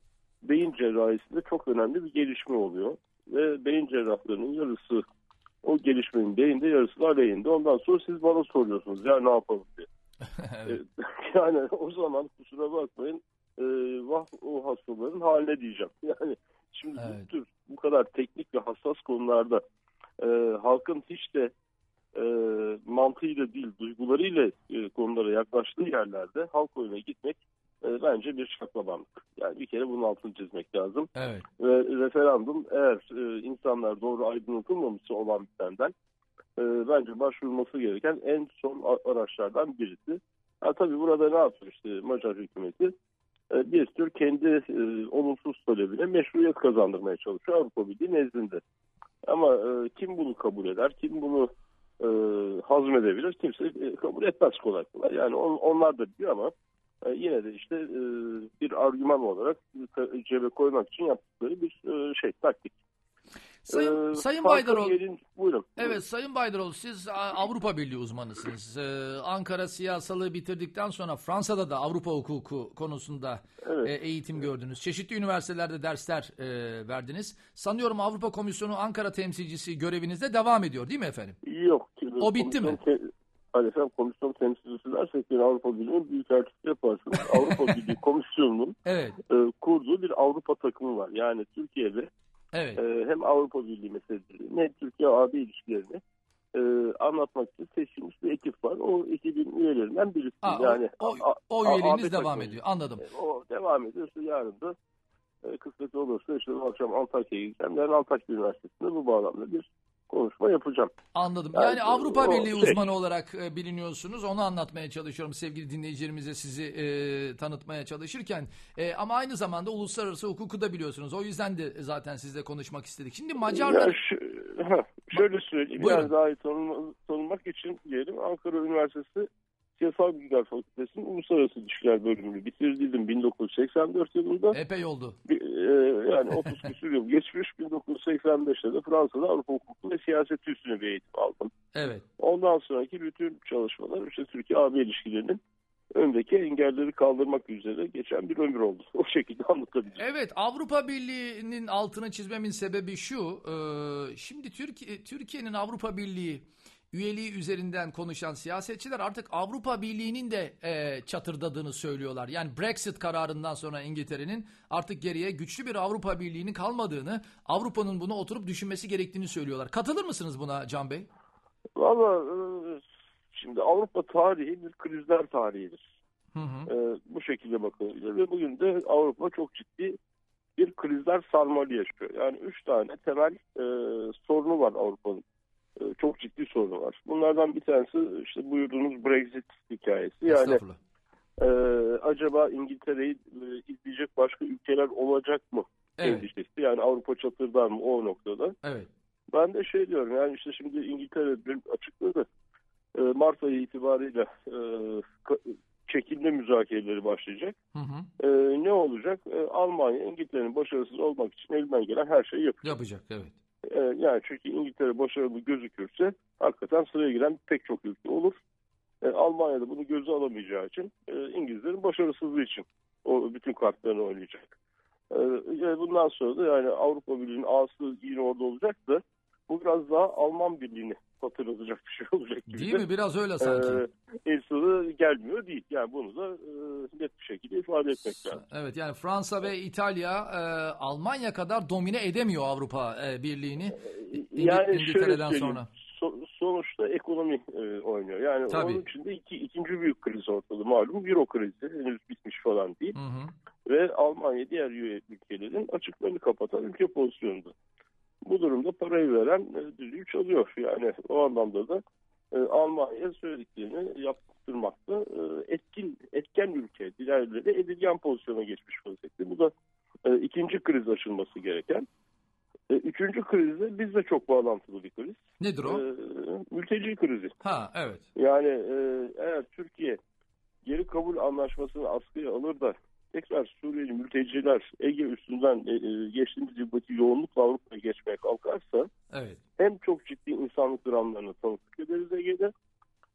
beyin cerrahisinde çok önemli bir gelişme oluyor. Ve beyin cerrahlarının yarısı o gelişmenin beyinde, yarısı da aleyhinde. Ondan sonra siz bana soruyorsunuz ya ne yapalım diye. Evet. Yani o zaman kusura bakmayın e, vah o hastaların haline diyeceğim. Yani şimdi evet. bu tür bu kadar teknik ve hassas konularda e, halkın hiç de e, mantığıyla değil duygularıyla e, konulara yaklaştığı yerlerde halk oyuna gitmek e, bence bir şaklabanlık. Yani bir kere bunun altını çizmek lazım. Evet. Ve referandum eğer e, insanlar doğru aydınlatılmamışsa olan bitenden e, bence başvurulması gereken en son araçlardan birisi. Ha, tabii burada ne yapıyor işte Macar hükümeti? E, bir tür kendi e, olumsuz talebine meşruiyet kazandırmaya çalışıyor Avrupa Birliği nezdinde. Ama e, kim bunu kabul eder, kim bunu e, hazmedebilir, kimse e, kabul etmez kolay kolay. Yani on, onlar da biliyor ama e, yine de işte e, bir argüman olarak cebe koymak için yaptıkları bir e, şey, taktik. Sayın, ee, Sayın Baydaroğlu, yerin, buyurun. Evet buyurun. Sayın Baydaroğlu, siz Avrupa Birliği uzmanısınız. Ee, Ankara siyasalı bitirdikten sonra Fransa'da da Avrupa hukuku konusunda evet. e, eğitim gördünüz. Çeşitli üniversitelerde dersler e, verdiniz. Sanıyorum Avrupa Komisyonu Ankara temsilcisi görevinizde devam ediyor değil mi efendim? Yok. O bitti mi? Te- Hani efendim komisyon temsilcisi dersek bir Avrupa Birliği'nin büyükelçisi yaparsınız. Avrupa Birliği Komisyonu'nun evet. e, kurduğu bir Avrupa takımı var. Yani Türkiye'de Evet. Ee, hem Avrupa Birliği meselelerini hem Türkiye-A B ilişkilerini e, anlatmak için seçilmiş bir ekip var. O ekibin üyelerinden birisi. Aa, yani o, o, o üyeliğiniz devam takımı. ediyor. Anladım. E, o devam ediyor. İşte yarın da e, kısmet olursa işte bu akşam Antakya'ya gideceğim. Yarın Antakya Üniversitesi'nde bu bağlamda bir konuşma yapacağım. Anladım. Yani, yani Avrupa Birliği şey, uzmanı olarak e, biliniyorsunuz. Onu anlatmaya çalışıyorum sevgili dinleyicilerimize, sizi e, tanıtmaya çalışırken. E, ama aynı zamanda uluslararası hukuku da biliyorsunuz. O yüzden de zaten sizle konuşmak istedik. Şimdi Macarlar... Ya şu, ha, şöyle söyleyeyim. Biraz daha iyi tanınma, tanınmak için diyelim Ankara Üniversitesi Siyasal Bilgiler Fakültesi'nin Uluslararası İlişkiler bölümünü bitirdim bin dokuz yüz seksen dört yılında. Epey oldu. Bir, e, yani otuz küsur yıl geçmiş. bin dokuz yüz seksen beşte de Fransa'da Avrupa Hukuku ve Siyaseti üstüne bir eğitim aldım. Evet. Ondan sonraki bütün çalışmalar işte Türkiye-A B ilişkilerinin öndeki engelleri kaldırmak üzere geçen bir ömür oldu. O şekilde anlatabilirim. Evet, Avrupa Birliği'nin altını çizmemin sebebi şu. E, şimdi Türkiye, Türkiye'nin Avrupa Birliği üyeliği üzerinden konuşan siyasetçiler artık Avrupa Birliği'nin de e, çatırdadığını söylüyorlar. Yani Brexit kararından sonra İngiltere'nin artık geriye güçlü bir Avrupa Birliği'nin kalmadığını, Avrupa'nın bunu oturup düşünmesi gerektiğini söylüyorlar. Katılır mısınız buna Can Bey? Valla e, şimdi Avrupa tarihi bir krizler tarihidir. Hı hı. E, bu şekilde bakılıyor ve bugün de Avrupa çok ciddi bir krizler sarmalı yaşıyor. Yani üç tane temel e, sorunu var Avrupa'nın. Çok ciddi sorunu var. Bunlardan bir tanesi işte buyurduğunuz Brexit hikayesi. Yani e, acaba İngiltere'yi e, izleyecek başka ülkeler olacak mı? Evet. Endişesi. Yani Avrupa çatırdar mı o noktada? Evet. Ben de şey diyorum yani işte şimdi İngiltere dün açıkladı. E, Mart ayı itibariyle e, çekilme müzakereleri başlayacak. Hı hı. E, ne olacak? E, Almanya İngiltere'nin başarısız olmak için elinden gelen her şeyi yapacak. Yapacak, evet. Yani çünkü İngiltere başarılı gözükürse hakikaten sıraya giren pek çok ülke olur. E, Almanya'da bunu göze alamayacağı için e, İngilizlerin başarısızlığı için o bütün kartlarını oynayacak. E, bundan sonra da yani Avrupa Birliği'nin ağası yine orada olacak da bu biraz daha Alman Birliği'ni hatırlatacak bir şey olacak gibi. Değil mi? Biraz öyle sanki. E, el gelmiyor değil. Yani bunu da e, net bir şekilde ifade etmek lazım. Evet, yani Fransa ve İtalya e, Almanya kadar domine edemiyor Avrupa e, Birliği'ni. Yani İngiltere'den sonra. So, sonuçta ekonomi e, oynuyor. Yani Tabii. Onun içinde iki, ikinci büyük kriz ortada malum. Euro krizi henüz bitmiş falan değil. Hı hı. Ve Almanya diğer üye ülkelerin açıklarını kapatan ülke pozisyonunda. Bu durumda parayı veren e, düdüğü çalıyor. Yani o anlamda da e, Almanya söylediklerini yaptırmakta e, etkin etken ülke. Diğerleri de edilgen pozisyona geçmiş vaziyette. Bu da e, ikinci kriz aşılması gereken. E, üçüncü krizde bizle çok bağlantılı bir kriz. Nedir o? E, mülteci krizi. Ha, evet. Yani e, eğer Türkiye geri kabul anlaşmasını askıya alır da tekrar Suriyeli mülteciler Ege üstünden e, geçtiğimiz yıldaki yoğunlukla Avrupa'ya geçmeye kalkarsa evet. hem çok ciddi insanlık dramlarına tanıklık ederiz Ege'de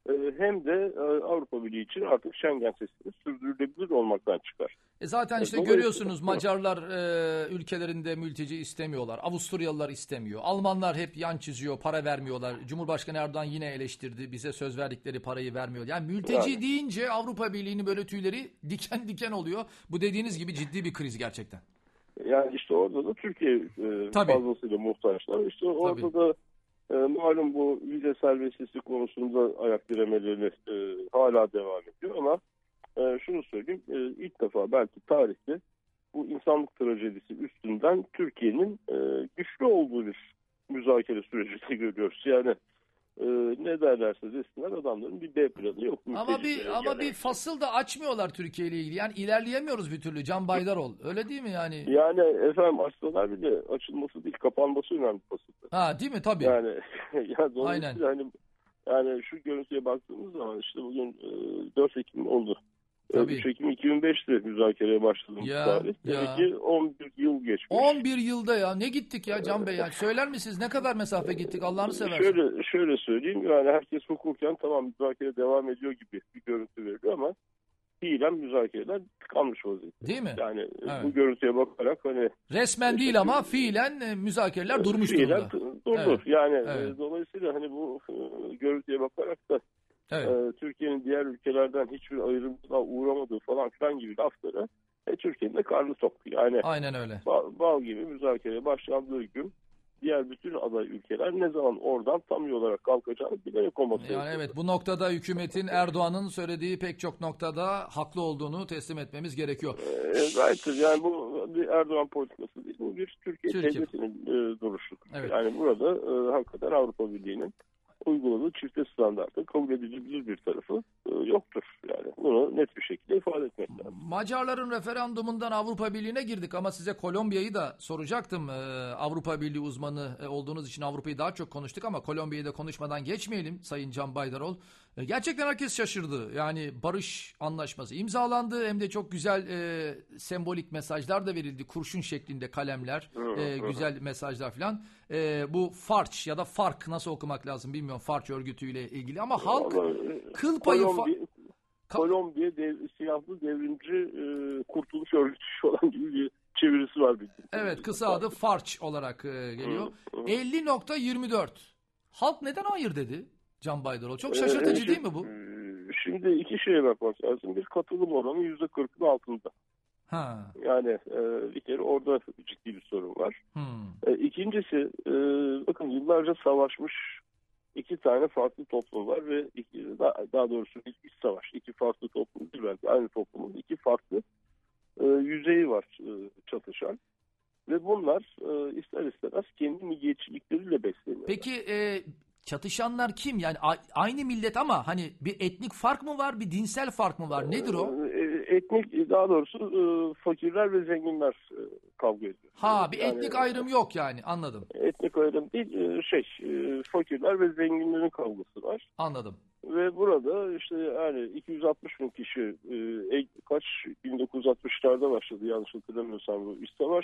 hem de Avrupa Birliği için artık Schengen sistemi sürdürülebilir olmaktan çıkar. E zaten işte görüyorsunuz Macarlar e, ülkelerinde mülteci istemiyorlar. Avusturyalılar istemiyor. Almanlar hep yan çiziyor, para vermiyorlar. Cumhurbaşkanı Erdoğan yine eleştirdi. Bize söz verdikleri parayı vermiyor. Yani mülteci yani. deyince Avrupa Birliği'nin böyle tüyleri diken diken oluyor. Bu dediğiniz gibi ciddi bir kriz gerçekten. Yani işte orada da Türkiye e, fazlasıyla muhtaçlar. İşte orada Tabii. da e, malum bu vize serbestisi konusunda ayak diremeleri e, hala devam ediyor ama e, şunu söyleyeyim e, ilk defa belki tarihte bu insanlık trajedisi üstünden Türkiye'nin e, güçlü olduğu bir müzakere sürecinde görüyoruz. Yani e, ne derlerse desinler adamların bir B planı yok. Ama bir ama yani. bir fasıl da açmıyorlar Türkiye ile ilgili. Yani ilerleyemiyoruz bir türlü. Can Baydarol. Öyle değil mi yani? Yani efendim açsalar bile açılması değil kapanması önemli fasılda. Ha değil mi? Tabii. Yani, yani dolayısıyla hani yani şu görüntüye baktığımız zaman işte bugün e, dört Ekim oldu. Tabii. üç Ekim iki bin beşte müzakereye başladığımız ya, tarih. Demek ki on bir yıl geçmiş. on bir yılda ya ne gittik ya Can Bey ya. Söyler misiniz ne kadar mesafe gittik Allah'ını seversen. Şöyle, şöyle söyleyeyim yani herkes hukuken tamam müzakere devam ediyor gibi bir görüntü veriyor ama fiilen müzakereler tıkanmış vaziyette. Değil mi? Yani evet. bu görüntüye bakarak hani. Resmen işte, değil ama fiilen e, müzakereler durmuş fiilen durumda. durdu. Evet. Yani evet. E, dolayısıyla hani bu e, görüntüye bakarak da Evet. Ee, Türkiye'nin diğer ülkelerden hiçbir ayrımcılığa uğramadığı falan filan gibi lafları e, Türkiye'nin de karnı tok. Yani aynen öyle. Bal, bal gibi müzakereye başlandığı gün diğer bütün aday ülkeler ne zaman oradan tam iyi olarak kalkacağını bilerek olması Yani gerekiyor. Evet bu noktada hükümetin Erdoğan'ın söylediği pek çok noktada haklı olduğunu teslim etmemiz gerekiyor. Ee, gayettir yani bu bir Erdoğan politikası değil bu bir Türkiye, Türkiye. devletinin e, duruşu. Evet. Yani burada e, hakikaten Avrupa Birliği'nin uyguladığı çifte standartı kabul edilebilir bir tarafı e, yoktur. Yani bunu net bir şekilde ifade etmek lazım. Macarların referandumundan Avrupa Birliği'ne girdik ama size Kolombiya'yı da soracaktım. Ee, Avrupa Birliği uzmanı olduğunuz için Avrupa'yı daha çok konuştuk ama Kolombiya'yı da konuşmadan geçmeyelim Sayın Can Baydarol. Ee, gerçekten herkes şaşırdı. Yani barış anlaşması imzalandı hem de çok güzel e, sembolik mesajlar da verildi. Kurşun şeklinde kalemler, e, güzel mesajlar falan. E, bu Farç ya da Fark nasıl okumak lazım bilmiyorum Farç örgütüyle ilgili ama halk kıl payı Kolombiya, Kolombiya dev, siyahlı devrimci e, kurtuluş örgütü olan gibi bir çevirisi var. Bir evet kısa adı Farç olarak e, geliyor. elli nokta yirmi dört Halk neden hayır dedi Can Baydarol? Çok şaşırtıcı ee, değil mi bu? Şimdi iki şeye bakmak lazım. Bir katılım oranı yüzde kırkın altında. Ha. Yani e, bir kere orada ciddi bir sorun var. Hmm. E, ikincisi e, bakın yıllarca savaşmış iki tane farklı toplum var ve iki, daha, daha doğrusu bir iç savaş. İki farklı toplum değil belki aynı toplumun iki farklı e, yüzeyi var e, çatışan. Ve bunlar e, ister istemez kendi milliyetçilikleriyle besleniyor. Peki e, çatışanlar kim? Yani a- aynı millet ama hani bir etnik fark mı var, bir dinsel fark mı var? Nedir o? Etnik, daha doğrusu e, fakirler ve zenginler e, kavga ediyor. Ha, bir etnik yani, ayrım yok yani, anladım. Etnik ayrım değil, e, şey, e, fakirler ve zenginlerin kavgası var. Anladım. Ve burada işte yani iki yüz altmış bin kişi, e, kaç, bin dokuz yüz altmışlarda başladı yanlış hatırlamıyorsam bu iç savaş.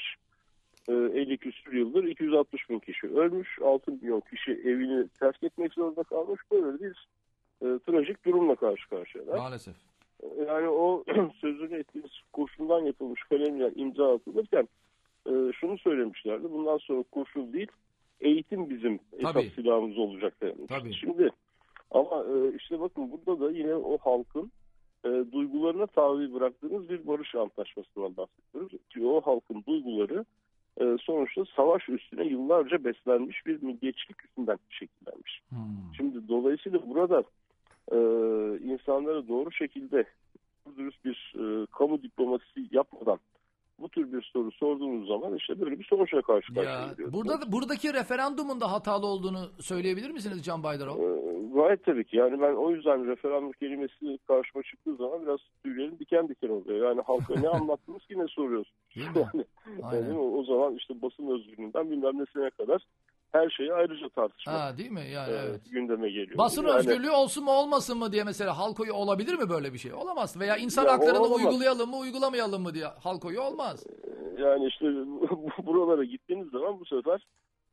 elli küsur yıldır iki yüz altmış bin kişi ölmüş, altı milyon kişi evini terk etmek zorunda kalmış. Böyle bir e, trajik durumla karşı karşıyalar. Maalesef. Yani o sözünü ettiğimiz kurşundan yapılmış kalemler imza atılırken e, şunu söylemişlerdi. Bundan sonra kurşun değil, eğitim bizim Tabii. esas silahımız olacak demiş. Tabii. Şimdi ama e, işte bakın burada da yine o halkın e, duygularına tabi bıraktığınız bir barış antlaşmasından bahsediyoruz. Ki o halkın duyguları e, sonuçta savaş üstüne yıllarca beslenmiş bir milliyetçilik üstünden şekillenmiş. Hmm. Şimdi dolayısıyla burada e, insanlara doğru şekilde dürüst bir e, kamu diplomasisi yapmadan bu tür bir soru sorduğunuz zaman işte böyle bir sonuçla karşı karşıya geliyoruz. Burada buradaki referandumun da hatalı olduğunu söyleyebilir misiniz Can Baydarol? Ee, gayet tabii ki. Yani ben o yüzden referandum kelimesi karşıma çıktığı zaman biraz tüylerim diken diken oluyor. Yani halka ne anlattınız ki ne soruyorsunuz? Yani, yani o, o zaman işte basın özgürlüğünden bilmem nesine kadar her şeyi ayrıca tartışmak. Ha, değil mi? Yani e, evet. Gündeme geliyor. Basın yani, özgürlüğü olsun mu olmasın mı diye mesela halk oyu olabilir mi böyle bir şey? Olamaz. Veya insan haklarını uygulayalım mı uygulamayalım mı diye halk oyu olmaz. Yani işte buralara gittiğiniz zaman bu sefer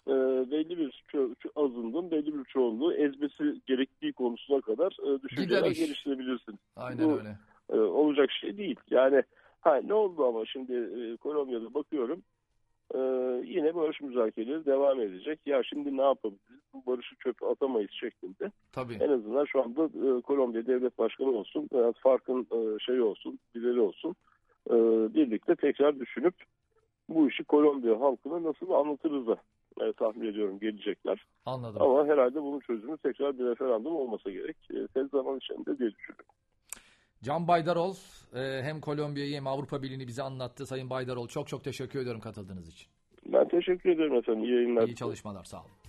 e, belli bir ço- ço- azınlığın belli bir çoğunluğu ezmesi gerektiği konusuna kadar e, düşünceler geliştirebilirsiniz. Aynen Bu, öyle. E, olacak şey değil. Yani ha, ne oldu ama şimdi e, Kolombiya'da bakıyorum e, yine barış müzakereleri devam edecek. Ya şimdi ne yapabiliriz? Bu barışı çöpe atamayız şeklinde. Tabii. En azından şu anda e, Kolombiya devlet başkanı olsun, e, farkın e, şeyi olsun, lideri olsun. E, birlikte tekrar düşünüp bu işi Kolombiya halkına nasıl anlatırız da e, tahmin ediyorum gelecekler. Anladım. Ama herhalde bunun çözümü tekrar bir referandum olmasa gerek. E, tez zaman içinde diye düşünüyorum. Can Baydarol e, hem Kolombiya'yı hem Avrupa Birliği'ni bize anlattı. Sayın Baydarol çok çok teşekkür ediyorum katıldığınız için. Ben teşekkür ederim efendim. İyi yayınlar. İyi çalışmalar, sağ olun.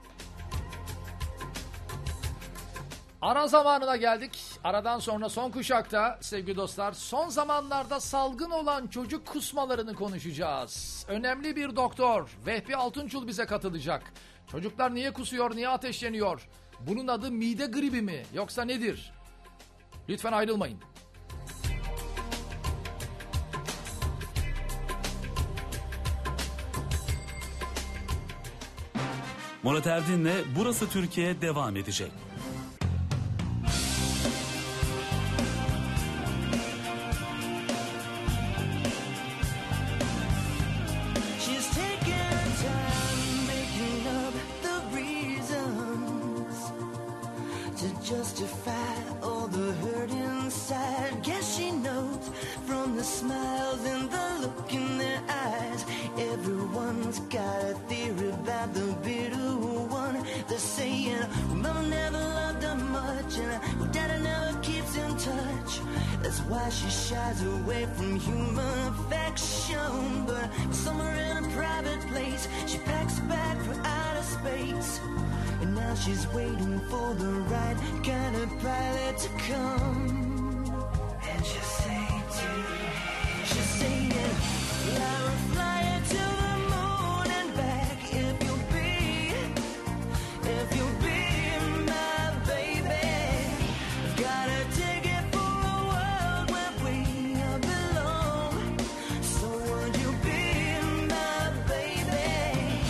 Ara zamanına geldik. Aradan sonra son kuşakta sevgili dostlar son zamanlarda salgın olan çocuk kusmalarını konuşacağız. Önemli bir doktor Vehbi Altunçul bize katılacak. Çocuklar niye kusuyor, niye ateşleniyor? Bunun adı mide gribi mi yoksa nedir? Lütfen ayrılmayın. Murat Erdin'le Burası Türkiye devam edecek. Justify all the hurt inside. Guess she knows from the smiles and the look in their eyes. Everyone's got a theory about the bitter one. They're saying, well, Mama never loved her much, and well, Daddy never keeps in touch. That's why she shies away from human affection. But somewhere in a private place, she packs a bag for outer space. And now she's waiting for the right kind of pilot to come. And she'll say to me, she'll say, I will fly her to the moon and back if you'll be, if you'll be my baby. Got a ticket for a world where we belong. So would you be my baby?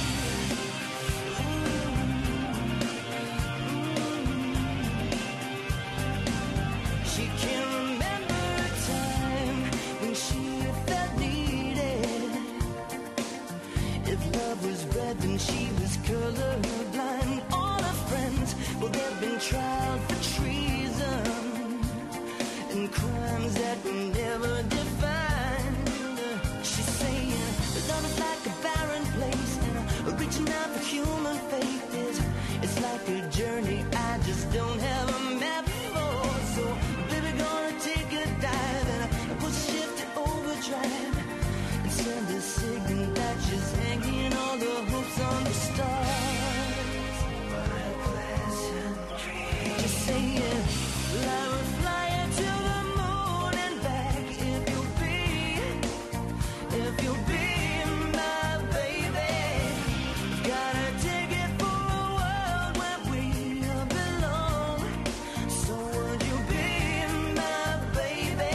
She can remember a time when she felt needed. If love was red, then she was colorblind. All her friends, well, they've been tried for treason and crimes that were never defined. She's saying love is like a barren place, and reaching out for human faith is it's like a journey I just don't have a map for. So baby, gonna take a dive and put shift to overdrive and send a signal that she's hanging all the hopes on the stars. What a pleasant dream. Just saying, well, I will fly her to the moon and back if you'll be, if you'll be my baby. Got a ticket for a world where we belong. So would you be my baby?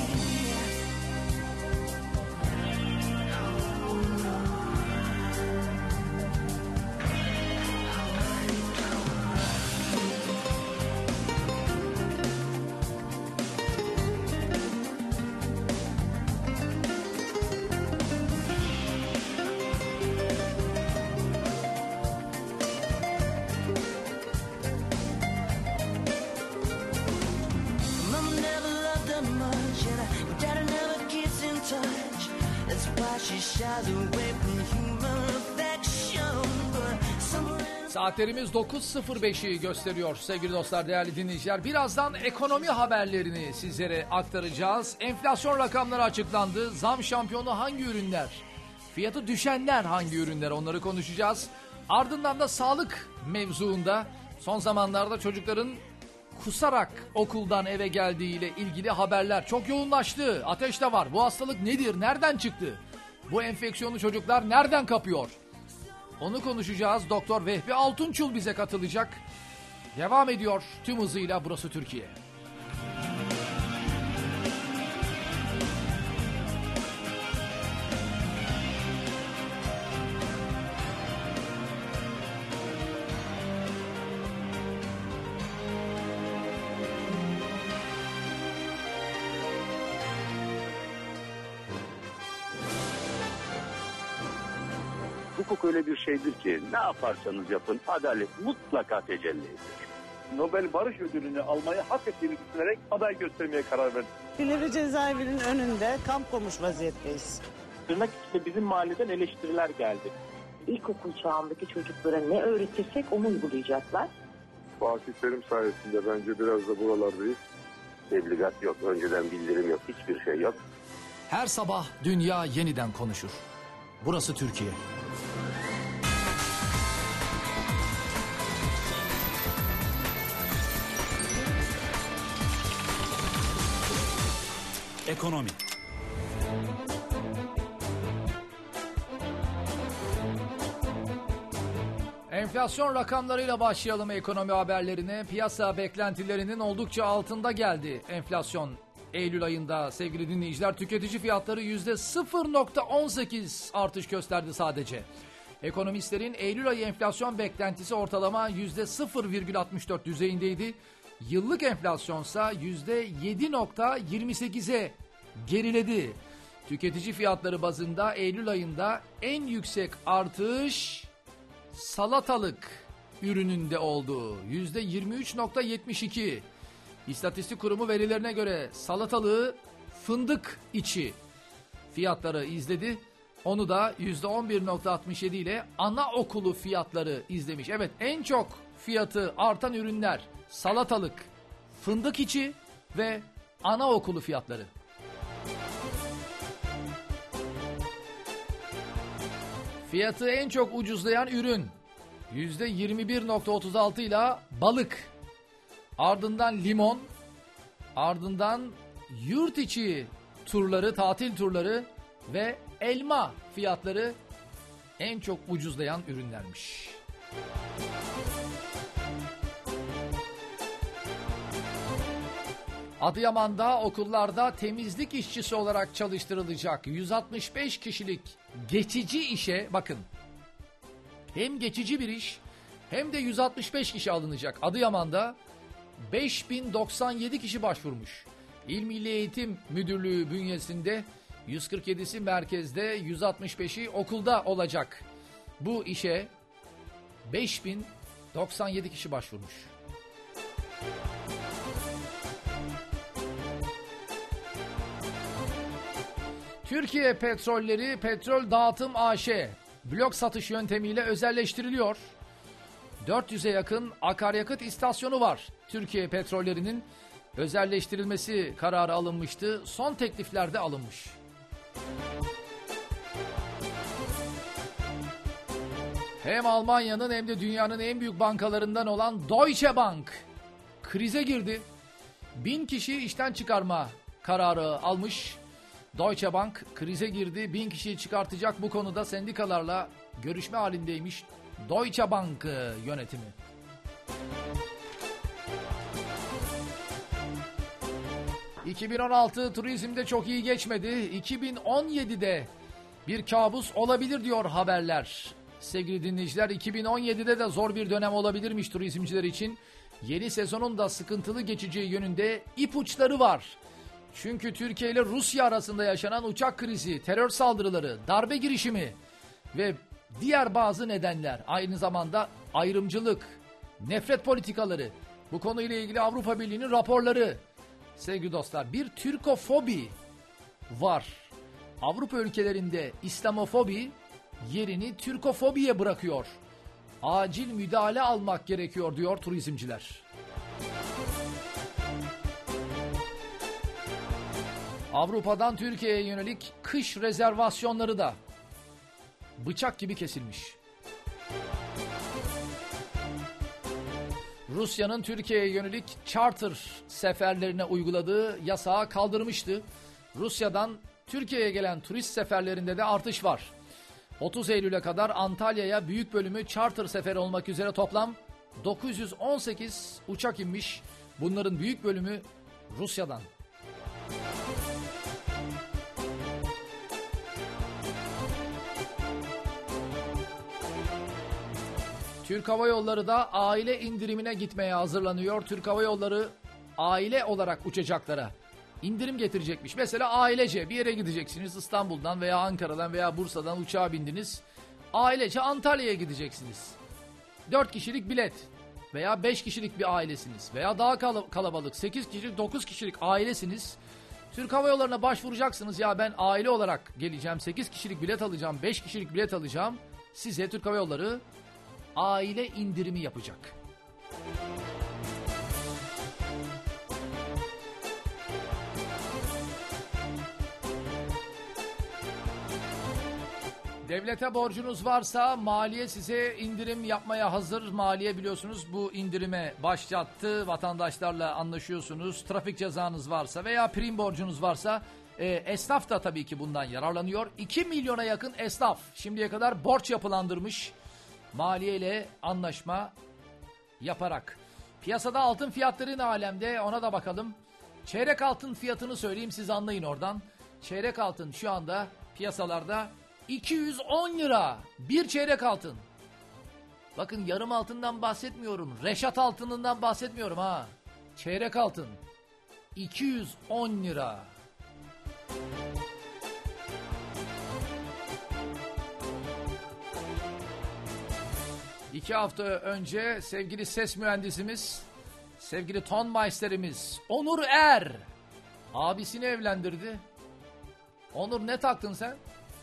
Mama never loved her much, and Daddy never keeps in touch. That's why she shies away from human affection. But somewhere in Saatlerimiz dokuz sıfır beşi gösteriyor sevgili dostlar, değerli dinleyiciler. Birazdan ekonomi haberlerini sizlere aktaracağız. Enflasyon rakamları açıklandı. Zam şampiyonu hangi ürünler? Fiyatı düşenler hangi ürünler? Onları konuşacağız. Ardından da sağlık mevzuunda son zamanlarda çocukların kusarak okuldan eve geldiğiyle ilgili haberler çok yoğunlaştı. Ateş de var. Bu hastalık nedir? Nereden çıktı? Bu enfeksiyonu çocuklar nereden kapıyor? Onu konuşacağız. Doktor Vehbi Altunçul bize katılacak. Devam ediyor tüm hızıyla Burası Türkiye. Hukuk öyle bir şeydir ki ne yaparsanız yapın adalet mutlaka tecelli eder. Nobel Barış Ödülünü almayı hak ettiğini düşünerek aday göstermeye karar verdim. Silivri cezaevinin önünde kamp kurmuş vaziyetteyiz. Tırnak içinde bizim mahalleden eleştiriler geldi. İlkokul çağındaki çocuklara ne öğretirsek onu uygulayacaklar. Fatih Terim sayesinde bence biraz da buralardayız. Tebligat yok, önceden bildirim yok, hiçbir şey yok. Her sabah dünya yeniden konuşur. Burası Türkiye. Ekonomi. Enflasyon rakamlarıyla başlayalım ekonomi haberlerine. Piyasa beklentilerinin oldukça altında geldi enflasyon. Eylül ayında sevgili dinleyiciler tüketici fiyatları yüzde sıfır virgül on sekiz artış gösterdi sadece. Ekonomistlerin Eylül ayı enflasyon beklentisi ortalama yüzde sıfır virgül altmış dört düzeyindeydi. Yıllık enflasyonsa yüzde yedi virgül yirmi sekize geriledi. Tüketici fiyatları bazında Eylül ayında en yüksek artış salatalık ürününde oldu. yüzde yirmi üç virgül yetmiş iki. İstatistik Kurumu verilerine göre salatalığı fındık içi fiyatları izledi. Onu da yüzde on bir virgül altmış yedi ile anaokulu fiyatları izlemiş. Evet, en çok fiyatı artan ürünler salatalık, fındık içi ve anaokulu fiyatları. Fiyatı en çok ucuzlayan ürün yüzde yirmi bir virgül otuz altı ile balık. Ardından limon, ardından yurt içi turları, tatil turları ve elma fiyatları en çok ucuzlayan ürünlermiş. Adıyaman'da okullarda temizlik işçisi olarak çalıştırılacak yüz altmış beş kişilik geçici işe bakın. Hem geçici bir iş hem de yüz altmış beş kişi alınacak. Adıyaman'da beş bin doksan yedi kişi başvurmuş. İl Milli Eğitim Müdürlüğü bünyesinde yüz kırk yedisi merkezde, yüz altmış beşi okulda olacak. Bu işe beş bin doksan yedi kişi başvurmuş. Türkiye Petrolleri Petrol Dağıtım A Ş blok satış yöntemiyle özelleştiriliyor. dört yüze yakın akaryakıt istasyonu var. Türkiye Petrolleri'nin özelleştirilmesi kararı alınmıştı. Son teklifler de alınmış. Hem Almanya'nın hem de dünyanın en büyük bankalarından olan Deutsche Bank krize girdi. Bin kişi işten çıkarma kararı almış. Deutsche Bank krize girdi. Bin kişiyi çıkartacak, bu konuda sendikalarla görüşme halindeymiş Deutsche Bank yönetimi. iki bin on altı turizmde çok iyi geçmedi. iki bin on yedide bir kabus olabilir diyor haberler. Sevgili dinleyiciler, iki bin on yedide de zor bir dönem olabilirmiş turizmciler için. Yeni sezonun da sıkıntılı geçeceği yönünde ipuçları var. Çünkü Türkiye ile Rusya arasında yaşanan uçak krizi, terör saldırıları, darbe girişimi ve diğer bazı nedenler, aynı zamanda ayrımcılık, nefret politikaları, bu konuyla ilgili Avrupa Birliği'nin raporları. Sevgili dostlar, bir Türkofobi var. Avrupa ülkelerinde İslamofobi yerini Türkofobiye bırakıyor. Acil müdahale almak gerekiyor diyor turizmciler. Avrupa'dan Türkiye'ye yönelik kış rezervasyonları da bıçak gibi kesilmiş. Rusya'nın Türkiye'ye yönelik charter seferlerine uyguladığı yasağı kaldırmıştı. Rusya'dan Türkiye'ye gelen turist seferlerinde de artış var. otuz Eylül'e kadar Antalya'ya büyük bölümü charter seferi olmak üzere toplam dokuz yüz on sekiz uçak inmiş. Bunların büyük bölümü Rusya'dan. Türk Hava Yolları da aile indirimine gitmeye hazırlanıyor. Türk Hava Yolları aile olarak uçacaklara indirim getirecekmiş. Mesela ailece bir yere gideceksiniz, İstanbul'dan veya Ankara'dan veya Bursa'dan uçağa bindiniz. Ailece Antalya'ya gideceksiniz. dört kişilik bilet veya beş kişilik bir ailesiniz veya daha kal- kalabalık sekiz kişilik dokuz kişilik ailesiniz. Türk Hava Yolları'na başvuracaksınız. Ya ben aile olarak geleceğim, sekiz kişilik bilet alacağım, beş kişilik bilet alacağım. Size Türk Hava Yolları aile indirimi yapacak. Devlete borcunuz varsa maliye size indirim yapmaya hazır. Maliye biliyorsunuz bu indirime başlattı. Vatandaşlarla anlaşıyorsunuz. Trafik cezanız varsa veya prim borcunuz varsa e, esnaf da tabii ki bundan yararlanıyor. iki milyona yakın esnaf şimdiye kadar borç yapılandırmış. Maliye ile anlaşma yaparak. Piyasada altın fiyatları ne alemde, ona da bakalım. Çeyrek altın fiyatını söyleyeyim, siz anlayın oradan. Çeyrek altın şu anda piyasalarda iki yüz on lira. Bir çeyrek altın. Bakın yarım altından bahsetmiyorum. Reşat altınından bahsetmiyorum ha. Çeyrek altın. iki yüz on lira. İki hafta önce sevgili ses mühendisimiz, sevgili tonmeisterimiz Onur Er abisini evlendirdi. Onur, ne taktın sen?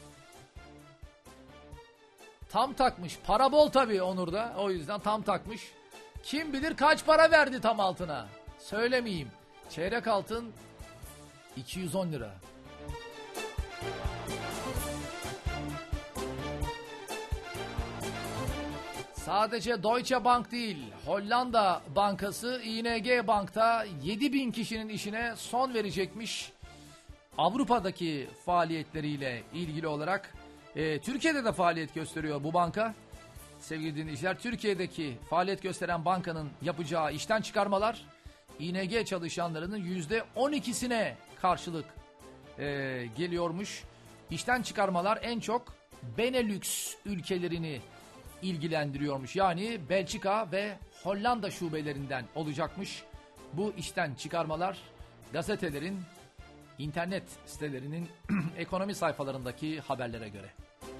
Tam takmış. Para bol tabii Onur'da. O yüzden tam takmış. Kim bilir kaç para verdi tam altına. Söylemeyeyim. Çeyrek altın iki yüz on lira. Sadece Deutsche Bank değil, Hollanda Bankası I N G Bank'ta yedi bin kişinin işine son verecekmiş. Avrupa'daki faaliyetleriyle ilgili olarak e, Türkiye'de de faaliyet gösteriyor bu banka. Sevgili dinleyiciler, Türkiye'deki faaliyet gösteren bankanın yapacağı işten çıkarmalar I N G çalışanlarının yüzde on ikisine karşılık e, geliyormuş. İşten çıkarmalar en çok Benelux ülkelerini ilgilendiriyormuş. Yani Belçika ve Hollanda şubelerinden olacakmış bu işten çıkarmalar. Gazetelerin, internet sitelerinin ekonomi sayfalarındaki haberlere göre.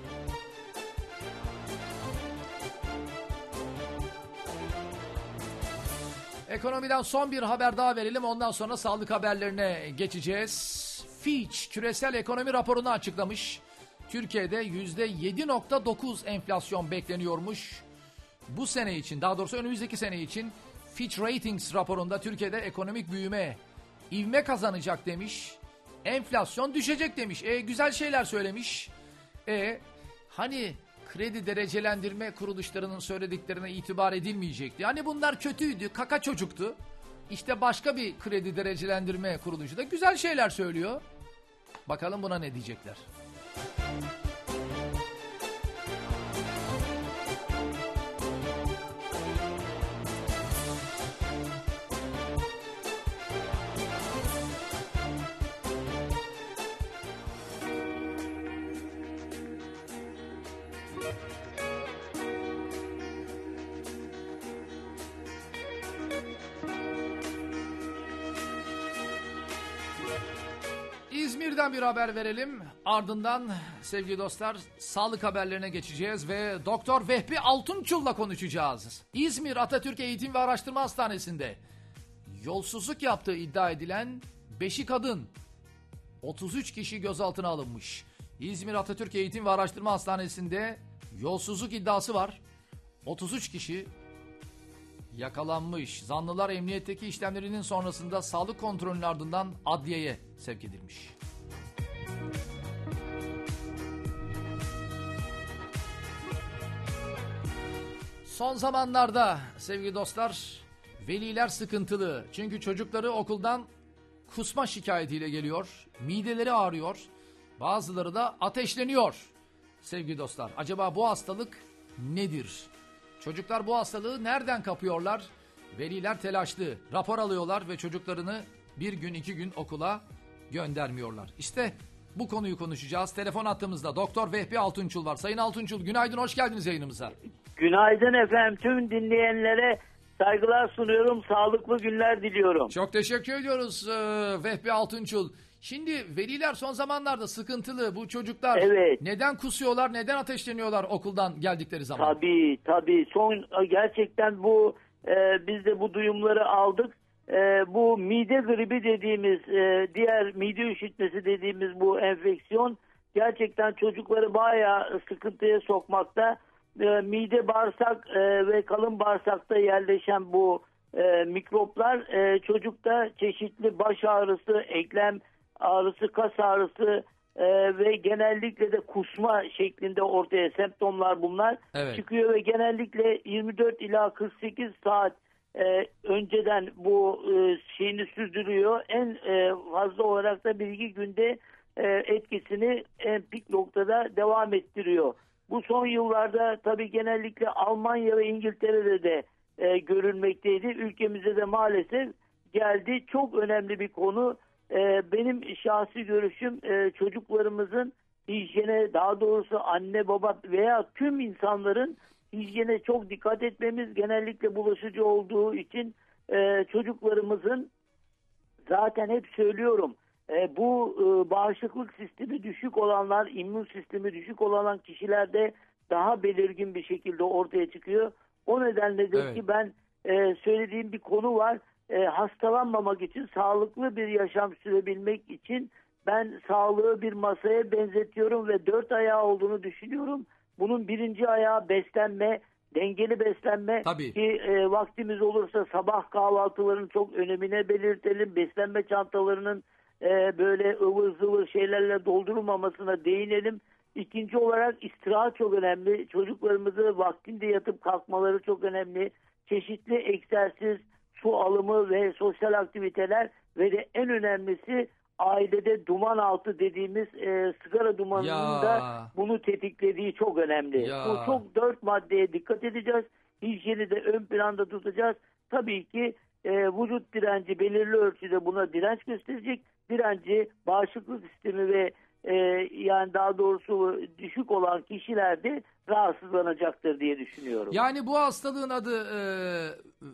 Ekonomiden son bir haber daha verelim. Ondan sonra sağlık haberlerine geçeceğiz. Fitch küresel ekonomi raporunu açıklamış. Türkiye'de yüzde yedi nokta dokuz enflasyon bekleniyormuş. Bu sene için, daha doğrusu önümüzdeki sene için Fitch Ratings raporunda Türkiye'de ekonomik büyüme ivme kazanacak demiş. Enflasyon düşecek demiş. E güzel şeyler söylemiş. E hani kredi derecelendirme kuruluşlarının söylediklerine itibar edilmeyecekti. Hani bunlar kötüydü, kaka çocuktu. İşte başka bir kredi derecelendirme kuruluşu da güzel şeyler söylüyor. Bakalım buna ne diyecekler. İzmir'den bir haber verelim. Ardından sevgili dostlar sağlık haberlerine geçeceğiz ve Doktor Vehbi Altunçul'la konuşacağız. İzmir Atatürk Eğitim ve Araştırma Hastanesi'nde yolsuzluk yaptığı iddia edilen beşi kadın, otuz üç kişi gözaltına alınmış. İzmir Atatürk Eğitim ve Araştırma Hastanesi'nde yolsuzluk iddiası var. otuz üç kişi yakalanmış. Zanlılar emniyetteki işlemlerinin sonrasında sağlık kontrolünün ardından adliyeye sevk edilmiş. Son zamanlarda sevgili dostlar veliler sıkıntılı. Çünkü çocukları okuldan kusma şikayetiyle geliyor. Mideleri ağrıyor. Bazıları da ateşleniyor. Sevgili dostlar, acaba bu hastalık nedir? Çocuklar bu hastalığı nereden kapıyorlar? Veliler telaşlı. Rapor alıyorlar ve çocuklarını bir gün iki gün okula göndermiyorlar. İşte bu konuyu konuşacağız. Telefon hattımızda Doktor Vehbi Altunçul var. Sayın Altunçul, günaydın, hoş geldiniz yayınımıza. Günaydın efendim. Tüm dinleyenlere saygılar sunuyorum. Sağlıklı günler diliyorum. Çok teşekkür ediyoruz Vehbi Altunçul. Şimdi veliler son zamanlarda sıkıntılı. Bu çocuklar Evet. neden kusuyorlar, neden ateşleniyorlar okuldan geldikleri zaman? Tabii tabii. Son gerçekten bu e, biz de bu duyumları aldık. E, bu mide gribi dediğimiz, e, diğer mide üşütmesi dediğimiz bu enfeksiyon gerçekten çocukları bayağı sıkıntıya sokmakta. E, mide, bağırsak e, ve kalın bağırsakta yerleşen bu e, mikroplar e, çocukta çeşitli baş ağrısı, eklem ağrısı, kas ağrısı e, ve genellikle de kusma şeklinde ortaya semptomlar bunlar Evet. çıkıyor ve genellikle yirmi dört ila kırk sekiz saat e, önceden bu e, şeyini sürdürüyor. En e, fazla olarak da bir iki günde e, etkisini en pik noktada devam ettiriyor. Bu son yıllarda tabii genellikle Almanya ve İngiltere'de de e, görülmekteydi. Ülkemize de maalesef geldi. Çok önemli bir konu. E, benim şahsi görüşüm e, çocuklarımızın hijyene, daha doğrusu anne baba veya tüm insanların hijyene çok dikkat etmemiz, genellikle bulaşıcı olduğu için e, çocuklarımızın zaten hep söylüyorum e, bu e, bağışıklık sistemi düşük olanlar, immün sistemi düşük olan kişilerde daha belirgin bir şekilde ortaya çıkıyor. O nedenledir Evet. ki ben e, söylediğim bir konu var. E, hastalanmamak için, sağlıklı bir yaşam sürebilmek için ben sağlığı bir masaya benzetiyorum ve dört ayağı olduğunu düşünüyorum. Bunun birinci ayağı beslenme, dengeli beslenme. Tabii. Ki e, vaktimiz olursa sabah kahvaltılarının çok önemine belirtelim. Beslenme çantalarının e, böyle ıvır zıvır şeylerle doldurulmamasına değinelim. İkinci olarak istirahat çok önemli. Çocuklarımızı vaktinde yatıp kalkmaları çok önemli. Çeşitli egzersiz, su alımı ve sosyal aktiviteler ve de en önemlisi ailede duman altı dediğimiz e, sigara dumanının Ya. da bunu tetiklediği çok önemli. Ya. Bu çok dört maddeye dikkat edeceğiz. Hijyeni de ön planda tutacağız. Tabii ki e, vücut direnci belirli ölçüde buna direnç gösterecek. Direnci, bağışıklık sistemi ve e, yani daha doğrusu düşük olan kişilerde rahatsızlanacaktır diye düşünüyorum. Yani bu hastalığın adı e, e,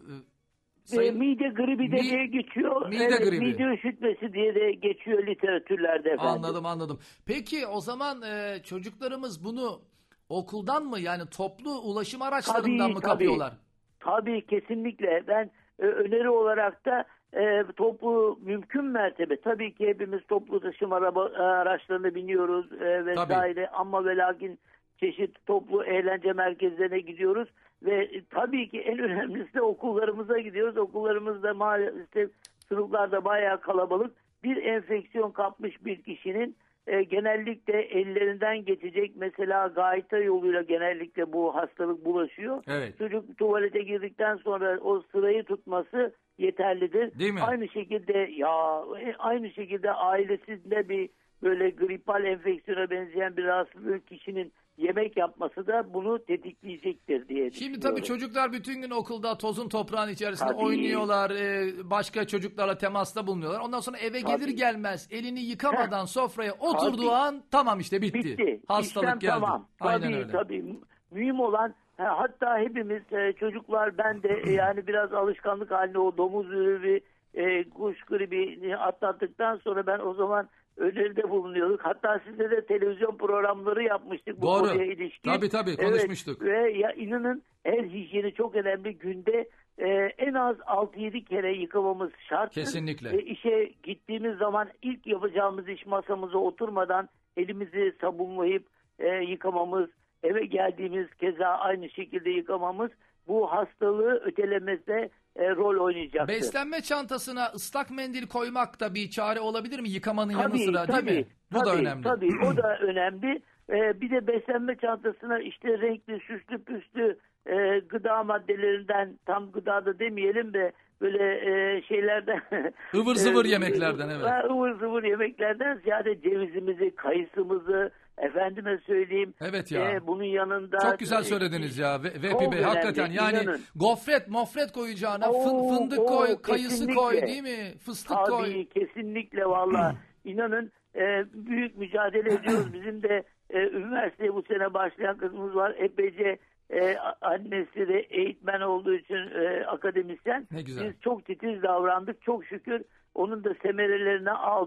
E, sayın- mide gribi de Mi- diye geçiyor. Mide Evet, gribi. mide üşütmesi diye de geçiyor literatürlerde efendim. Anladım anladım. Peki o zaman e, çocuklarımız bunu okuldan mı, yani toplu ulaşım araçlarından mı kapıyorlar? Tabii kesinlikle. Ben e, öneri olarak da e, toplu mümkün mertebe, tabii ki hepimiz toplu taşıma araba, e, araçlarına biniyoruz e, vesaire, ama ve lakin çeşitli toplu eğlence merkezlerine gidiyoruz ve e, tabii ki en önemlisi de okullarımıza gidiyoruz. Okullarımızda maalesef sınıflarda bayağı kalabalık. Bir enfeksiyon kapmış bir kişinin e, genellikle ellerinden geçecek, mesela gayta yoluyla genellikle bu hastalık bulaşıyor. Evet. Çocuk tuvalete girdikten sonra o sırayı tutması yeterlidir. Değil mi? Aynı şekilde ya e, aynı şekilde ailesinde bir böyle gripal enfeksiyona benzeyen bir rahatsızlık kişinin yemek yapması da bunu tetikleyecektir diye Şimdi düşünüyorum. tabii çocuklar bütün gün okulda tozun toprağın içerisinde Tabii. oynuyorlar, e, başka çocuklarla temasta bulunuyorlar. Ondan sonra eve Tabii. gelir gelmez elini yıkamadan Heh. sofraya oturduğu Tabii. an tamam işte bitti. Bitti. Hastalık İşlem geldi. tamam. Aynen tabii öyle. tabii. Mühim olan ha, hatta hepimiz e, çocuklar, ben de e, yani biraz alışkanlık haline o domuz gribi, e, kuş gribi atlattıktan sonra ben o zaman öneride bulunuyorduk. Hatta size de televizyon programları yapmıştık bu Doğru. konuya ilişkin. Tabii tabii Evet, konuşmuştuk. ve ya inanın el hijyeni çok önemli. Günde e, en az altı yedi kere yıkamamız şart. Kesinlikle. E, işe gittiğimiz zaman ilk yapacağımız iş masamıza oturmadan elimizi sabunlayıp e, yıkamamız, eve geldiğimiz keza aynı şekilde yıkamamız bu hastalığı ötelemede e, rol oynayacaktır. Beslenme çantasına ıslak mendil koymak da bir çare olabilir mi? Yıkamanın yanı Tabii, sıra tabii, değil mi? Bu tabii, da önemli. Tabii o da önemli. Ee, bir de beslenme çantasına işte renkli, süslü püslü e, gıda maddelerinden, tam gıda da demeyelim de böyle e, şeylerden Ivır zıvır e, yemeklerden, evet. e, ıvır zıvır yemeklerden ziyade cevizimizi, kayısımızı, efendime söyleyeyim. Evet ya. e, bunun yanında Çok güzel söylediniz ya Ve- Vehbi Çok Bey. önemli, Hakikaten yani inanın. gofret, mofret koyacağına fın- Oo, fındık oo, koy, kayısı kesinlikle. koy değil mi? Fıstık Tabii, koy. kesinlikle valla. İnanın e, büyük mücadele ediyoruz. Bizim de e, üniversiteye bu sene başlayan kızımız var. Epeyce e, a- annesi de eğitmen olduğu için e, akademisyen. Ne güzel. Biz çok titiz davrandık. Çok şükür onun da semerelerini aldık.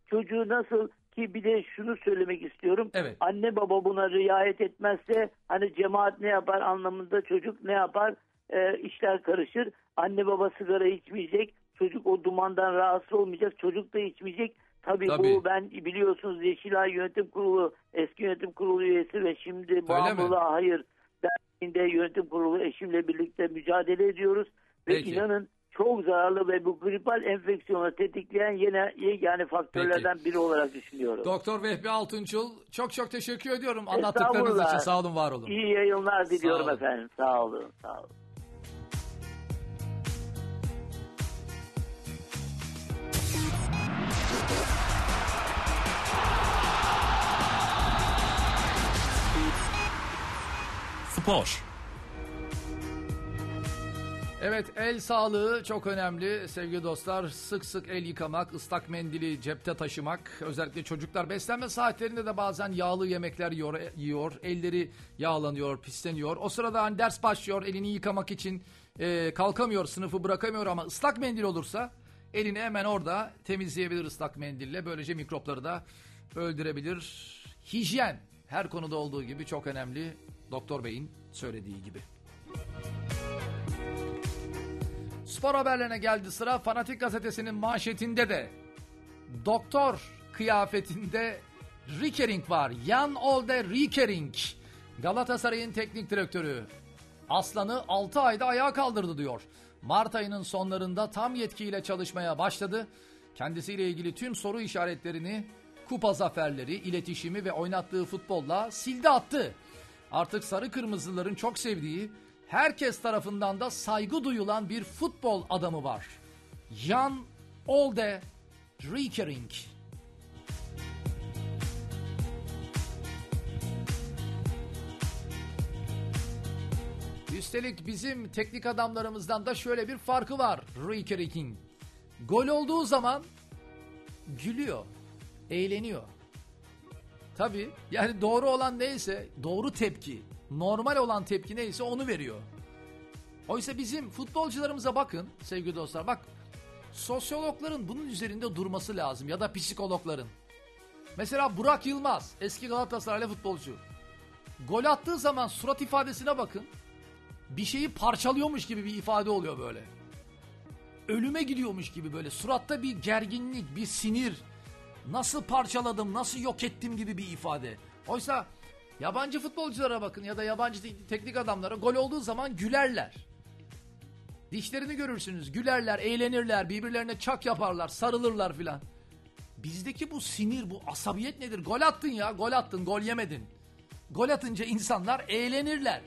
çocuğu nasıl ki, bir de şunu söylemek istiyorum. Evet. Anne baba buna riayet etmezse hani cemaat ne yapar anlamında, çocuk ne yapar? Ee, işler karışır. Anne baba sigara içmeyecek. Çocuk o dumandan rahatsız olmayacak. Çocuk da içmeyecek. Tabii, Tabii. bu, ben biliyorsunuz Yeşilay Yönetim Kurulu eski yönetim kurulu üyesi ve şimdi bağımlılığa hayır derneğinde yönetim kurulu eşimle birlikte mücadele ediyoruz. Peki. Ve inanın çok zararlı ve bu gripal enfeksiyonu tetikleyen yine yani faktörlerden Peki. biri olarak düşünüyorum. Doktor Vehbi Altunçul, çok çok teşekkür ediyorum anlattıklarınız için. Sağ olun, var olun. İyi yayınlar diliyorum Sağ olun. efendim. Sağ olun. Sağ olun. Spor. Evet, el sağlığı çok önemli sevgili dostlar. Sık sık el yıkamak, ıslak mendili cepte taşımak. Özellikle çocuklar beslenme saatlerinde de bazen yağlı yemekler yiyor, yiyor. Elleri yağlanıyor, pisleniyor. O sırada hani ders başlıyor, elini yıkamak için e, kalkamıyor, sınıfı bırakamıyor ama ıslak mendil olursa elini hemen orada temizleyebilir ıslak mendille. Böylece mikropları da öldürebilir. Hijyen her konuda olduğu gibi çok önemli. Doktor Bey'in söylediği gibi. Spor haberlerine geldi sıra. Fanatik gazetesinin manşetinde de doktor kıyafetinde Riekering var. Jan Olde Riekering, Galatasaray'ın teknik direktörü. Aslan'ı altı ayda ayağa kaldırdı diyor. Mart ayının sonlarında tam yetkiyle çalışmaya başladı. Kendisiyle ilgili tüm soru işaretlerini, kupa zaferleri, iletişimi ve oynattığı futbolla sildi attı. Artık sarı kırmızıların çok sevdiği, herkes tarafından da saygı duyulan bir futbol adamı var. Jan Olde Riekering. Üstelik bizim teknik adamlarımızdan da şöyle bir farkı var Riekering'in. Gol olduğu zaman gülüyor, eğleniyor. Tabii yani doğru olan neyse, doğru tepki, normal olan tepki neyse onu veriyor. Oysa bizim futbolcularımıza bakın sevgili dostlar, bak sosyologların bunun üzerinde durması lazım ya da psikologların. Mesela Burak Yılmaz, eski Galatasaraylı futbolcu. Gol attığı zaman surat ifadesine bakın. Bir şeyi parçalıyormuş gibi bir ifade oluyor böyle. Ölüme gidiyormuş gibi böyle. Suratta bir gerginlik, bir sinir. Nasıl parçaladım, nasıl yok ettim gibi bir ifade. Oysa yabancı futbolculara bakın ya da yabancı teknik adamlara, gol olduğu zaman gülerler. Dişlerini görürsünüz, gülerler, eğlenirler, birbirlerine çak yaparlar, sarılırlar filan. Bizdeki bu sinir, bu asabiyet nedir? Gol attın ya, gol attın, gol yemedin. Gol atınca insanlar eğlenirler.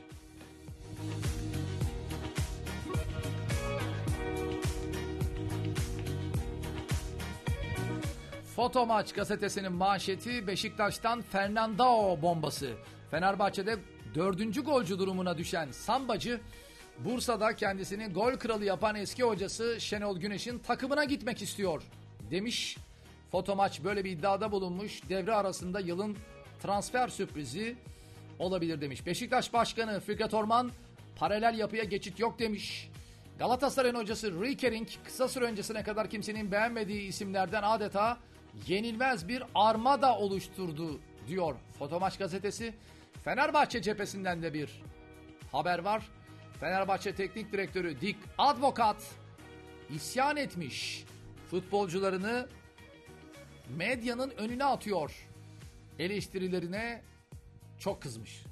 Foto Maç gazetesinin manşeti Beşiktaş'tan Fernandao bombası. Fenerbahçe'de dördüncü golcü durumuna düşen Sambacı, Bursa'da kendisini gol kralı yapan eski hocası Şenol Güneş'in takımına gitmek istiyor demiş. Foto Maç böyle bir iddiada bulunmuş. Devre arasında yılın transfer sürprizi olabilir demiş. Beşiktaş Başkanı Fikret Orman paralel yapıya geçit yok demiş. Galatasaray'ın hocası Riekering kısa süre öncesine kadar kimsenin beğenmediği isimlerden adeta yenilmez bir armada oluşturdu diyor Foto Maç gazetesi. Fenerbahçe cephesinden de bir haber var. Fenerbahçe Teknik Direktörü Dick Advokat isyan etmiş. Futbolcularını medyanın önüne atıyor. Eleştirilerine çok kızmış.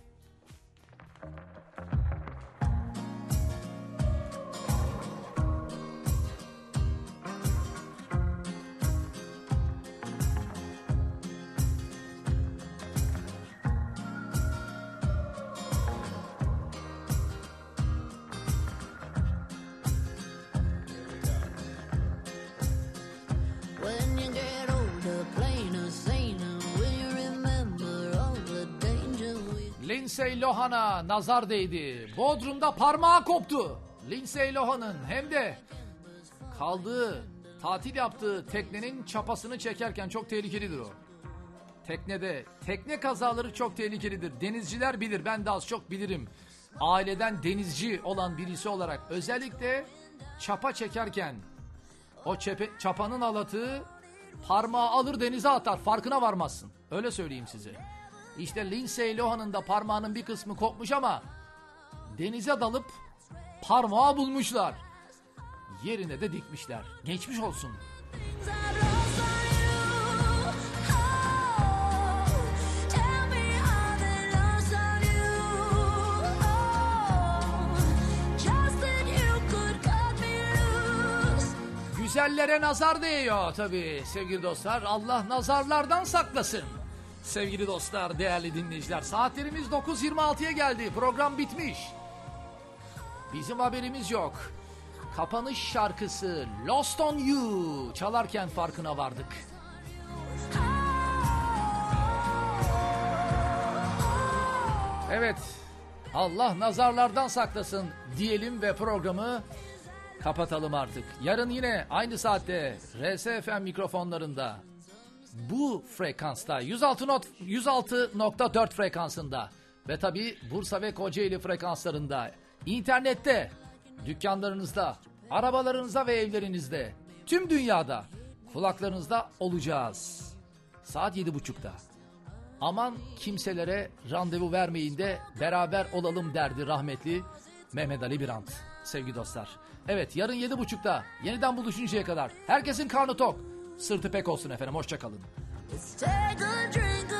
Lindsay Lohan'a nazar değdi. Bodrum'da parmağı koptu. Lindsay Lohan'ın hem de kaldığı, tatil yaptığı teknenin çapasını çekerken çok tehlikelidir o. Teknede, tekne kazaları çok tehlikelidir. Denizciler bilir, ben de az çok bilirim. Aileden denizci olan birisi olarak özellikle çapa çekerken o çepe, çapanın halatı parmağı alır denize atar, farkına varmazsın. Öyle söyleyeyim size. İşte Lindsay Lohan'ın da parmağının bir kısmı kopmuş ama denize dalıp parmağı bulmuşlar. Yerine de dikmişler. Geçmiş olsun. Güzellere nazar değiyor tabii sevgili dostlar. Allah nazarlardan saklasın. Sevgili dostlar, değerli dinleyiciler, saatlerimiz dokuz yirmi altıya geldi. Program bitmiş. Bizim haberimiz yok. Kapanış şarkısı Lost on You çalarken farkına vardık. Evet, Allah nazarlardan saklasın diyelim ve programı kapatalım artık. Yarın yine aynı saatte R S F M mikrofonlarında, bu frekansta yüz altı nokta dört frekansında ve tabii Bursa ve Kocaeli frekanslarında, internette, dükkanlarınızda, arabalarınızda ve evlerinizde, tüm dünyada kulaklarınızda olacağız. Saat yedi buçukta. Aman kimselere randevu vermeyin de beraber olalım derdi rahmetli Mehmet Ali Birant. Sevgili dostlar. Evet, yarın yedi buçukta yeniden buluşuncaya kadar herkesin karnı tok, sırtı pek olsun efendim. Hoşça kalın.